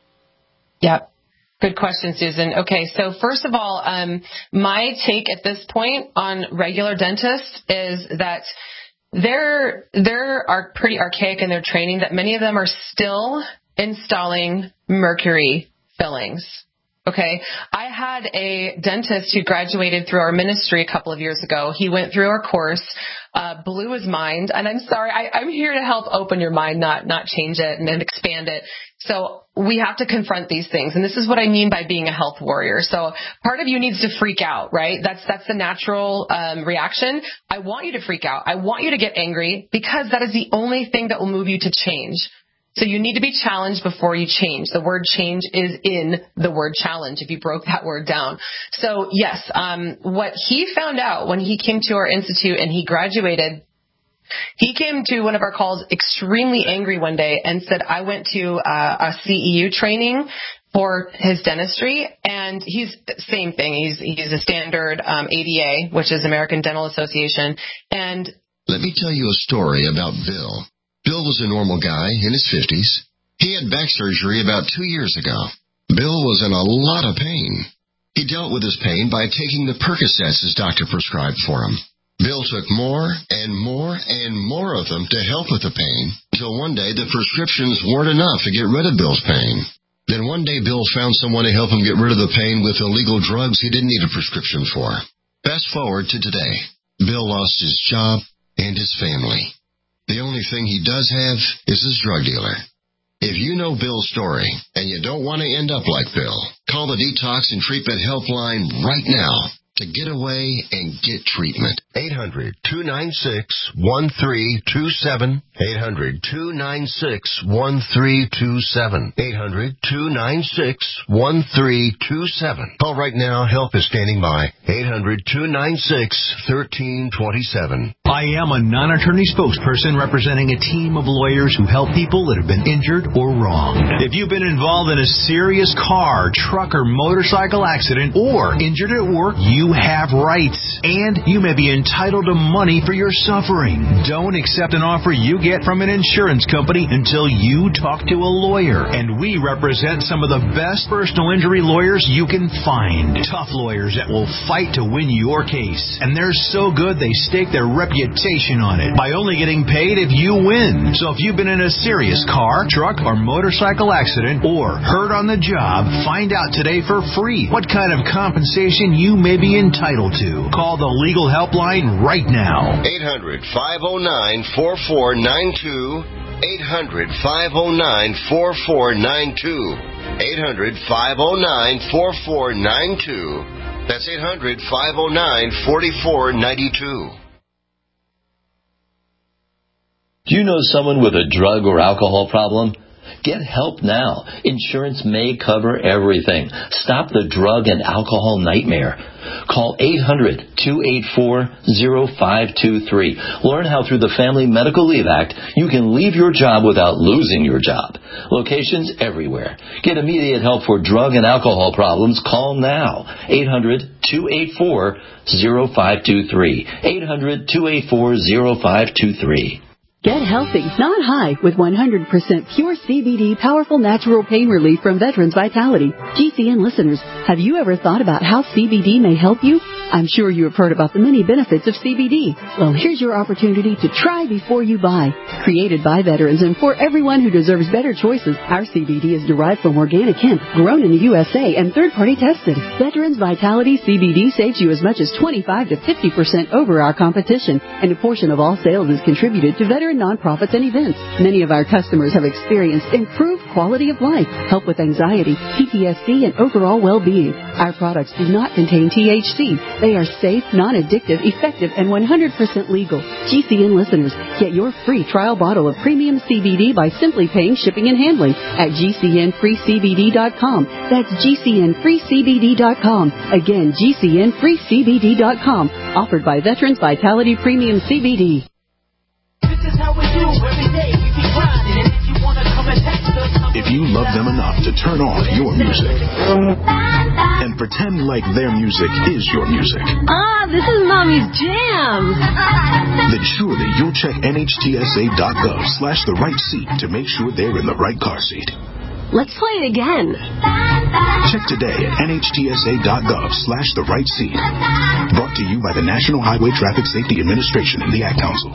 Yep. Good question, Susan. Okay, so first of all, um, my take at this point on regular dentists is that they're they're are pretty archaic in their training, that many of them are still installing mercury fillings. Okay, I had a dentist who graduated through our ministry a couple of years ago. He went through our course, uh, blew his mind, and I'm sorry, I, I'm here to help open your mind, not not change it and, and expand it. So we have to confront these things, and this is what I mean by being a health warrior. So part of you needs to freak out, right? That's that's the natural um, reaction. I want you to freak out. I want you to get angry, because that is the only thing that will move you to change. So you need to be challenged before you change. The word change is in the word challenge, if you broke that word down. So yes, um, what he found out when he came to our institute and he graduated, he came to one of our calls extremely angry one day and said, I went to uh, a C E U training for his dentistry, and he's same thing. He's he's a standard um, A D A, which is American Dental Association. And let me tell you a story about Bill. Bill was a normal guy in his fifties. He had back surgery about two years ago. Bill was in a lot of pain. He dealt with his pain by taking the Percocets his doctor prescribed for him. Bill took more and more and more of them to help with the pain, until one day the prescriptions weren't enough to get rid of Bill's pain. Then one day Bill found someone to help him get rid of the pain with illegal drugs he didn't need a prescription for. Fast forward to today. Bill lost his job and his family. The only thing he does have is his drug dealer. If you know Bill's story and you don't want to end up like Bill, call the Detox and Treatment Helpline right now. to get away and get treatment. eight hundred, two nine six, one three two seven. eight hundred, two nine six, one three two seven. eight hundred, two nine six, one three two seven. Call right now. Help is standing by. eight hundred, two nine six, one three two seven. I am a non-attorney spokesperson representing a team of lawyers who help people that have been injured or wronged. If you've been involved in a serious car, truck, or motorcycle accident or injured at work, you have rights, and you may be entitled to money for your suffering. Don't accept an offer you get from an insurance company until you talk to a lawyer, and we represent some of the best personal injury lawyers you can find. Tough lawyers that will fight to win your case, and they're so good they stake their reputation on it by only getting paid if you win. So if you've been in a serious car, truck, or motorcycle accident or hurt on the job, find out today for free what kind of compensation you may be entitled to. Call the legal helpline right now. eight hundred, five oh nine, four four nine two. eight hundred, five oh nine, four four nine two. eight hundred, five oh nine, four four nine two. That's eight hundred, five oh nine, four four nine two. Do you know someone with a drug or alcohol problem? Get help now. Insurance may cover everything. Stop the drug and alcohol nightmare. Call eight hundred, two eight four, oh five two three. Learn how through the Family Medical Leave Act you can leave your job without losing your job. Locations everywhere. Get immediate help for drug and alcohol problems. Call now. eight hundred, two eight four, oh five two three. eight hundred, two eight four, oh five two three. Get healthy, not high, with one hundred percent pure C B D powerful natural pain relief from Veterans Vitality. G C N listeners, have you ever thought about how C B D may help you? I'm sure you have heard about the many benefits of C B D. Well, here's your opportunity to try before you buy. Created by veterans and for everyone who deserves better choices, our C B D is derived from organic hemp, grown in the U S A, and third-party tested. Veterans Vitality C B D saves you as much as twenty-five to fifty percent over our competition, and a portion of all sales is contributed to veteran nonprofits and events. Many of our customers have experienced improved quality of life, help with anxiety, P T S D, and overall well-being. Our products do not contain T H C. They are safe, non-addictive, effective, and one hundred percent legal. G C N listeners, get your free trial bottle of premium C B D by simply paying shipping and handling at G C N free C B D dot com. That's G C N free C B D dot com. Again, G C N free C B D dot com. Offered by Veterans Vitality Premium C B D. If you love them enough to turn on your music and pretend like their music is your music, Ah, this is Mommy's jam. then surely you'll check N H T S A dot gov slash the right seat to make sure they're in the right car seat. Let's play it again. Check today at N H T S A dot gov slash the right seat. Brought to you by the National Highway Traffic Safety Administration and the Ad Council.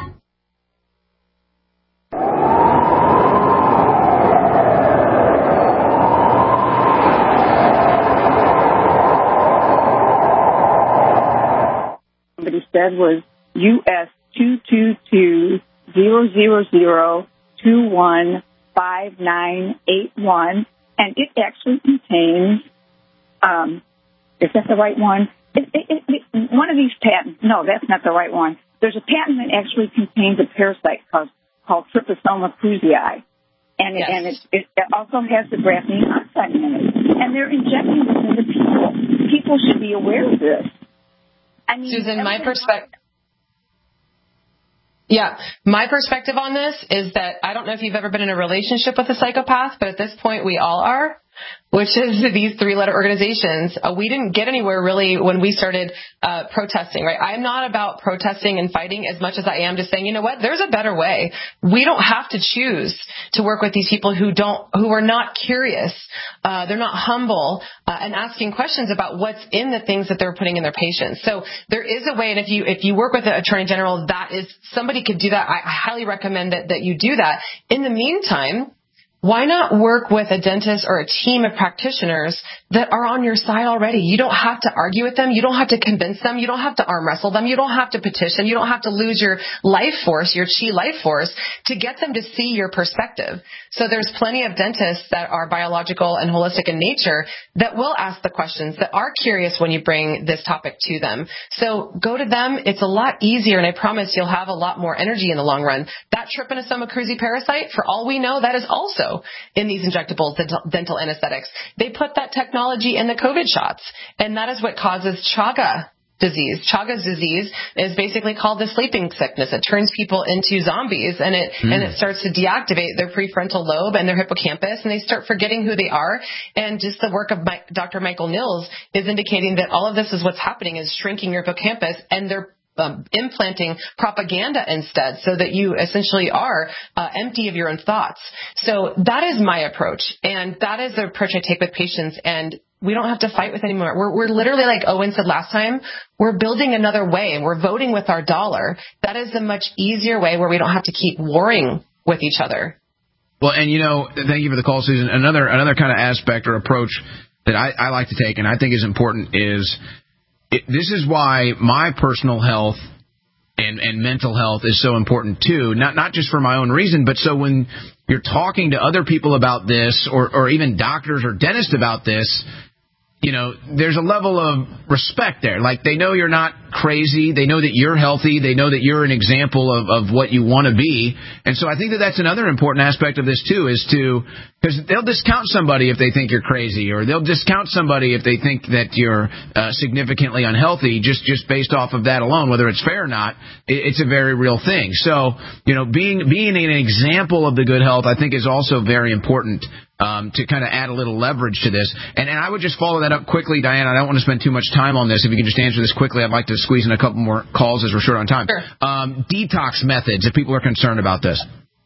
Said was U S two two two zero zero zero two one five nine eight one, and it actually contains. Um, is that the right one? It, it, it, it, one of these patents. No, that's not the right one. There's a patent that actually contains a parasite called, called Trypanosoma cruzi, and yes. it, and it, it also has the graphene oxide in it, and they're injecting this into people. People should be aware of this. I mean, Susan, my perspective. Yeah, my perspective on this is that I don't know if you've ever been in a relationship with a psychopath, but at this point we all are, which is these three-letter organizations. Uh, we didn't get anywhere really when we started uh, protesting, right? I'm not about protesting and fighting as much as I am just saying, you know what, there's a better way. We don't have to choose to work with these people who don't, who are not curious, uh, they're not humble, uh, and asking questions about what's in the things that they're putting in their patients. So there is a way, and if you if you work with an attorney general, that is somebody could do that. I highly recommend that that you do that. In the meantime, why not work with a dentist or a team of practitioners that are on your side already? You don't have to argue with them. You don't have to convince them. You don't have to arm wrestle them. You don't have to petition. You don't have to lose your life force, your chi life force, to get them to see your perspective. So there's plenty of dentists that are biological and holistic in nature that will ask the questions, that are curious when you bring this topic to them. So go to them. It's a lot easier, and I promise you'll have a lot more energy in the long run. That trypanosoma cruzi parasite, for all we know, that is also in these injectables, dental, dental anesthetics. They put that technology in the COVID shots, and that is what causes Chaga disease. Chagas disease is basically called the sleeping sickness. It turns people into zombies, and it mm. and it starts to deactivate their prefrontal lobe and their hippocampus, and they start forgetting who they are. And just the work of my, Doctor Michael Nils is indicating that all of this is what's happening, is shrinking your hippocampus, and they're Um, implanting propaganda instead, so that you essentially are uh, empty of your own thoughts. So that is my approach, and that is the approach I take with patients, and we don't have to fight with anymore. We're, we're literally, like Owen said last time, we're building another way, and we're voting with our dollar. That is a much easier way where we don't have to keep warring with each other. Well, and you know, thank you for the call, Susan. Another another kind of aspect or approach that I, I like to take, and I think is important, is It, this is why my personal health and, and mental health is so important, too, not not just for my own reason, but so when you're talking to other people about this, or, or even doctors or dentists about this, you know, there's a level of respect there. Like, they know you're not crazy. They know that you're healthy. They know that you're an example of, of what you want to be. And so I think that that's another important aspect of this, too, is to, because they'll discount somebody if they think you're crazy, or they'll discount somebody if they think that you're uh, significantly unhealthy, just, just based off of that alone, whether it's fair or not. It, it's a very real thing. So, you know, being, being an example of the good health, I think, is also very important. Um, to kind of add a little leverage to this. And, and I would just follow that up quickly, Diana. I don't want to spend too much time on this. If you can just answer this quickly, I'd like to squeeze in a couple more calls as we're short on time. Sure. Um, detox methods, if people are concerned about this.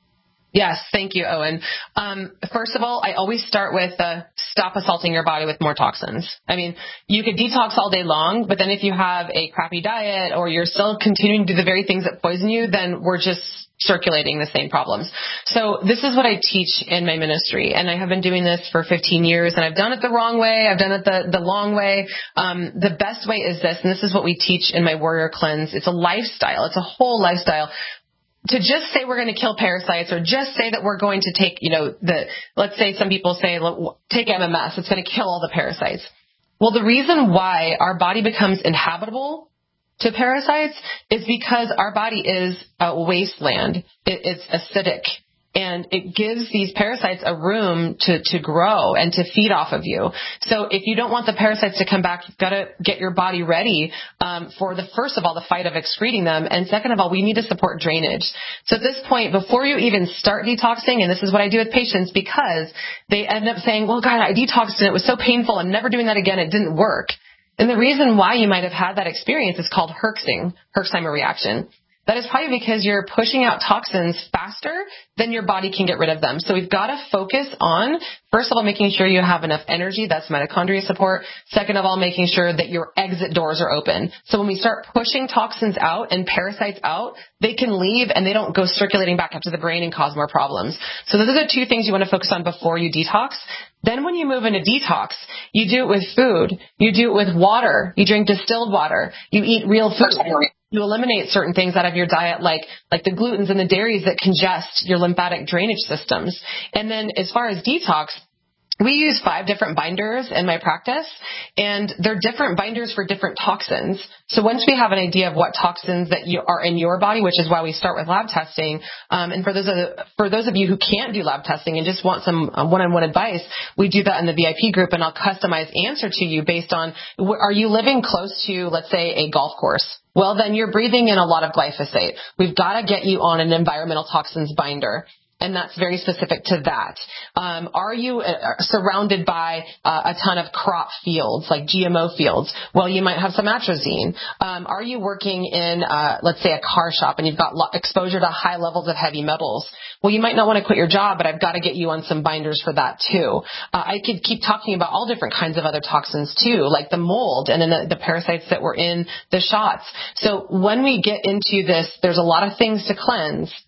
Yes, thank you, Owen. Um, first of all, I always start with uh, stop assaulting your body with more toxins. I mean, you could detox all day long, but then if you have a crappy diet, or you're still continuing to do the very things that poison you, then we're just circulating the same problems. So this is what I teach in my ministry, and I have been doing this for fifteen years, and I've done it the wrong way. I've done it the, the long way. Um, the best way is this, and this is what we teach in my Warrior Cleanse. It's a lifestyle. It's a whole lifestyle. To just say we're going to kill parasites, or just say that we're going to take, you know, the, let's say some people say, take M M S, it's going to kill all the parasites. Well, the reason why our body becomes inhabitable to parasites is because our body is a wasteland. It, it's acidic, and it gives these parasites a room to, to grow and to feed off of you. So if you don't want the parasites to come back, you've got to get your body ready um, for the, first of all, the fight of excreting them. And second of all, we need to support drainage. So at this point, before you even start detoxing, and this is what I do with patients, because they end up saying, well, God, I detoxed and it was so painful, I'm never doing that again. It didn't work. And the reason why you might have had that experience is called Herxing, Herxheimer reaction. That is probably because you're pushing out toxins faster than your body can get rid of them. So we've got to focus on, first of all, making sure you have enough energy. That's mitochondria support. Second of all, making sure that your exit doors are open. So when we start pushing toxins out and parasites out, they can leave and they don't go circulating back up to the brain and cause more problems. So those are the two things you want to focus on before you detox. Then when you move into detox, you do it with food. You do it with water. You drink distilled water. You eat real food. You eliminate certain things out of your diet, like, like the glutens and the dairies that congest your lymphatic drainage systems. And then as far as detox, we use five different binders in my practice, and they're different binders for different toxins. So once we have an idea of what toxins that you are in your body, which is why we start with lab testing, um, and for those of the, for those of you who can't do lab testing and just want some uh, one-on-one advice, we do that in the V I P group, and I'll customize answer to you based on, are you living close to, let's say, a golf course? Well, then you're breathing in a lot of glyphosate. We've got to get you on an environmental toxins binder. And that's very specific to that. Um, are you uh, surrounded by uh, a ton of crop fields, like G M O fields? Well, you might have some atrazine. Um, are you working in, uh, let's say, a car shop, and you've got lo- exposure to high levels of heavy metals? Well, you might not want to quit your job, but I've got to get you on some binders for that too. Uh, I could keep talking about all different kinds of other toxins too, like the mold and then the, the parasites that were in the shots. So when we get into this, there's a lot of things to cleanse.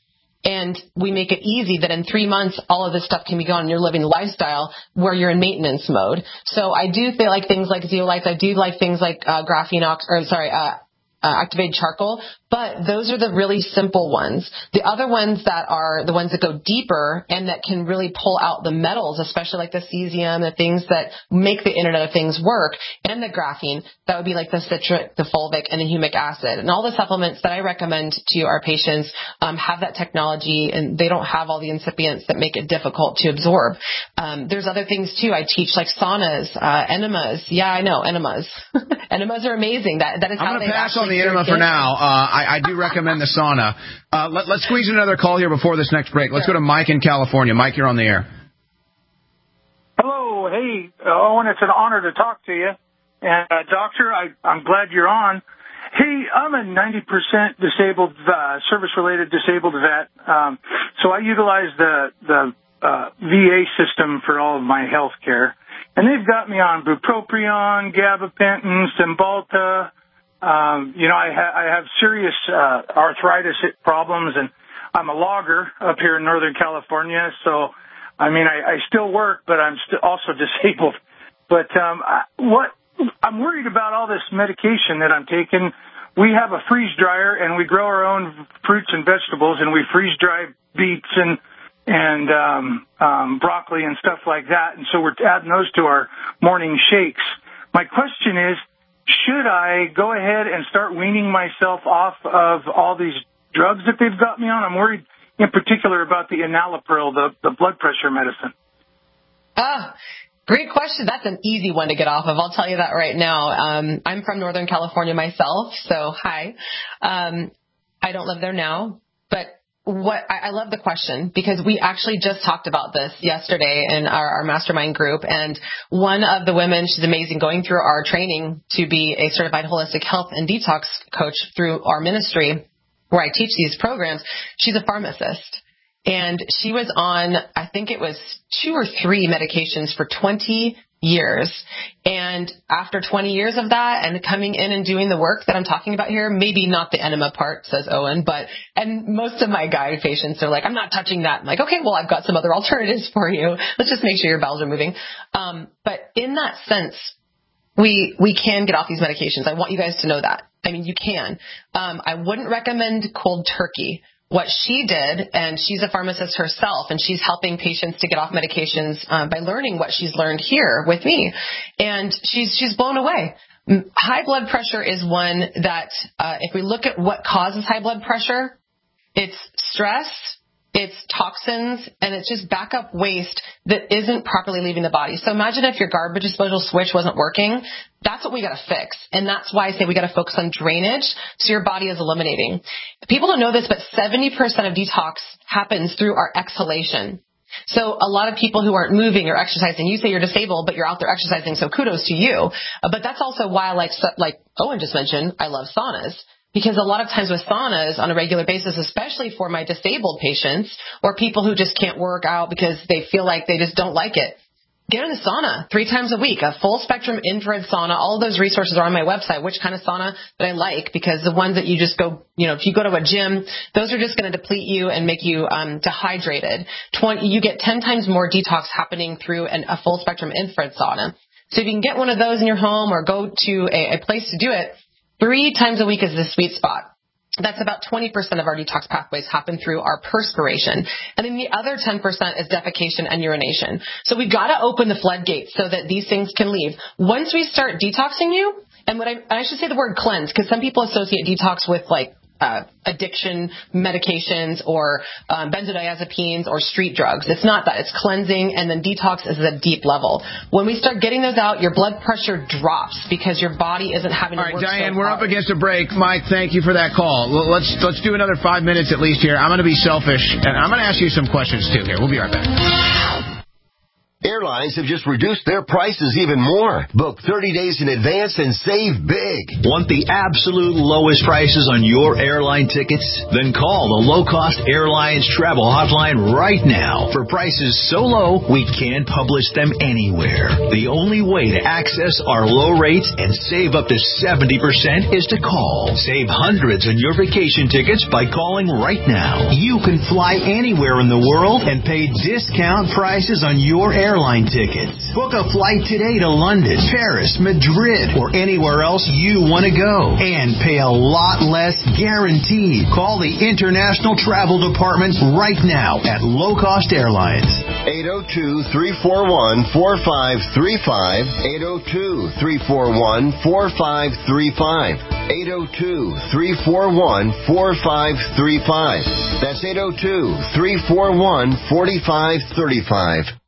And we make it easy that in three months, all of this stuff can be gone and you're living a lifestyle where you're in maintenance mode. So I do feel like things like zeolites. I do like things like uh, graphene, ox- or sorry, uh, uh, activated charcoal. But those are the really simple ones. The other ones that are the ones that go deeper and that can really pull out the metals, especially like the cesium, the things that make the Internet of Things work, and the graphene, that would be like the citric, the fulvic, and the humic acid. And all the supplements that I recommend to our patients um, have that technology, and they don't have all the incipients that make it difficult to absorb. Um, there's other things too. I teach like saunas, uh, enemas. Yeah, I know, enemas. Enemas are amazing. That That is I'm how going they to pass on actually the enema cure for now. Uh, I, I do recommend the sauna. Uh, let, let's squeeze in another call here before this next break. Let's go to Mike in California. Mike, you're on the air. Hello. Hey, Owen, it's an honor to talk to you. And, uh, doctor, I, I'm glad you're on. Hey, I'm a ninety percent disabled, uh, service-related disabled vet. Um, so I utilize the, the, uh, V A system for all of my health care. And they've got me on bupropion, gabapentin, Cymbalta. Um, you know, I, ha- I have serious, uh, arthritis problems, and I'm a logger up here in Northern California. So, I mean, I, I still work, but I'm st- also disabled. But, um, I, what, I'm worried about all this medication that I'm taking. We have a freeze dryer, and we grow our own fruits and vegetables, and we freeze dry beets and, and, um, um, broccoli and stuff like that. And so we're adding those to our morning shakes. My question is, should I go ahead and start weaning myself off of all these drugs that they've got me on? I'm worried in particular about the enalapril, the, the blood pressure medicine. Ah, great question. That's an easy one to get off of. I'll tell you that right now. Um, I'm from Northern California myself, so hi. Um, I don't live there now, but what I, I love the question because we actually just talked about this yesterday in our, our mastermind group. And one of the women, she's amazing, going through our training to be a certified holistic health and detox coach through our ministry where I teach these programs. She's a pharmacist. And she was on, I think it was two or three medications for twenty years. And after twenty years of that and coming in and doing the work that I'm talking about here, maybe not the enema part, says Owen, but, and most of my guide patients are like, I'm not touching that. I'm like, okay, well, I've got some other alternatives for you. Let's just make sure your bowels are moving. Um, but in that sense, we, we can get off these medications. I want you guys to know that. I mean, you can. Um, I wouldn't recommend cold turkey. What she did, and she's a pharmacist herself, and she's helping patients to get off medications um, by learning what she's learned here with me, and she's she's blown away. High blood pressure is one that, uh, if we look at what causes high blood pressure, it's stress, it's toxins, and it's just backup waste that isn't properly leaving the body. So imagine if your garbage disposal switch wasn't working. That's what we got to fix. And that's why I say we got to focus on drainage so your body is eliminating. People don't know this, but seventy percent of detox happens through our exhalation. So a lot of people who aren't moving or exercising, you say you're disabled, but you're out there exercising, so kudos to you. Uh, but that's also why, like, like Owen just mentioned, I love saunas. Because a lot of times with saunas on a regular basis, especially for my disabled patients or people who just can't work out because they feel like they just don't like it, get in a sauna three times a week, a full spectrum infrared sauna. All of those resources are on my website, which kind of sauna that I like, because the ones that you just go, you know, if you go to a gym, those are just going to deplete you and make you um, dehydrated. twenty, you get ten times more detox happening through an, a full spectrum infrared sauna. So if you can get one of those in your home or go to a, a place to do it, three times a week is the sweet spot. That's about twenty percent of our detox pathways happen through our perspiration. And then the other ten percent is defecation and urination. So we've got to open the floodgates so that these things can leave. Once we start detoxing you, and what I, I should say the word cleanse, because some people associate detox with like uh, addiction medications or um, benzodiazepines or street drugs. It's not that. It's cleansing, and then detox is at a deep level. When we start getting those out, your blood pressure drops because your body isn't having to work. All right, work Diane, so we're hard. up against a break. Mike, thank you for that call. Let's let's do another five minutes at least here. I'm going to be selfish, and I'm going to ask you some questions too here. We'll be right back. Airlines have just reduced their prices even more. Book thirty days in advance and save big. Want the absolute lowest prices on your airline tickets? Then call the Low Cost Airlines Travel Hotline right now for prices so low we can't publish them anywhere. The only way to access our low rates and save up to seventy percent is to call. Save hundreds on your vacation tickets by calling right now. You can fly anywhere in the world and pay discount prices on your airline tickets. Book a flight today to London, Paris, Madrid, or anywhere else you want to go and pay a lot less guaranteed. Call the International Travel Department right now at Low Cost Airlines. eight oh two, three four one, four five three five. eight oh two, three four one, four five three five. eight oh two, three four one, four five three five. That's eight oh two, three four one, four five three five.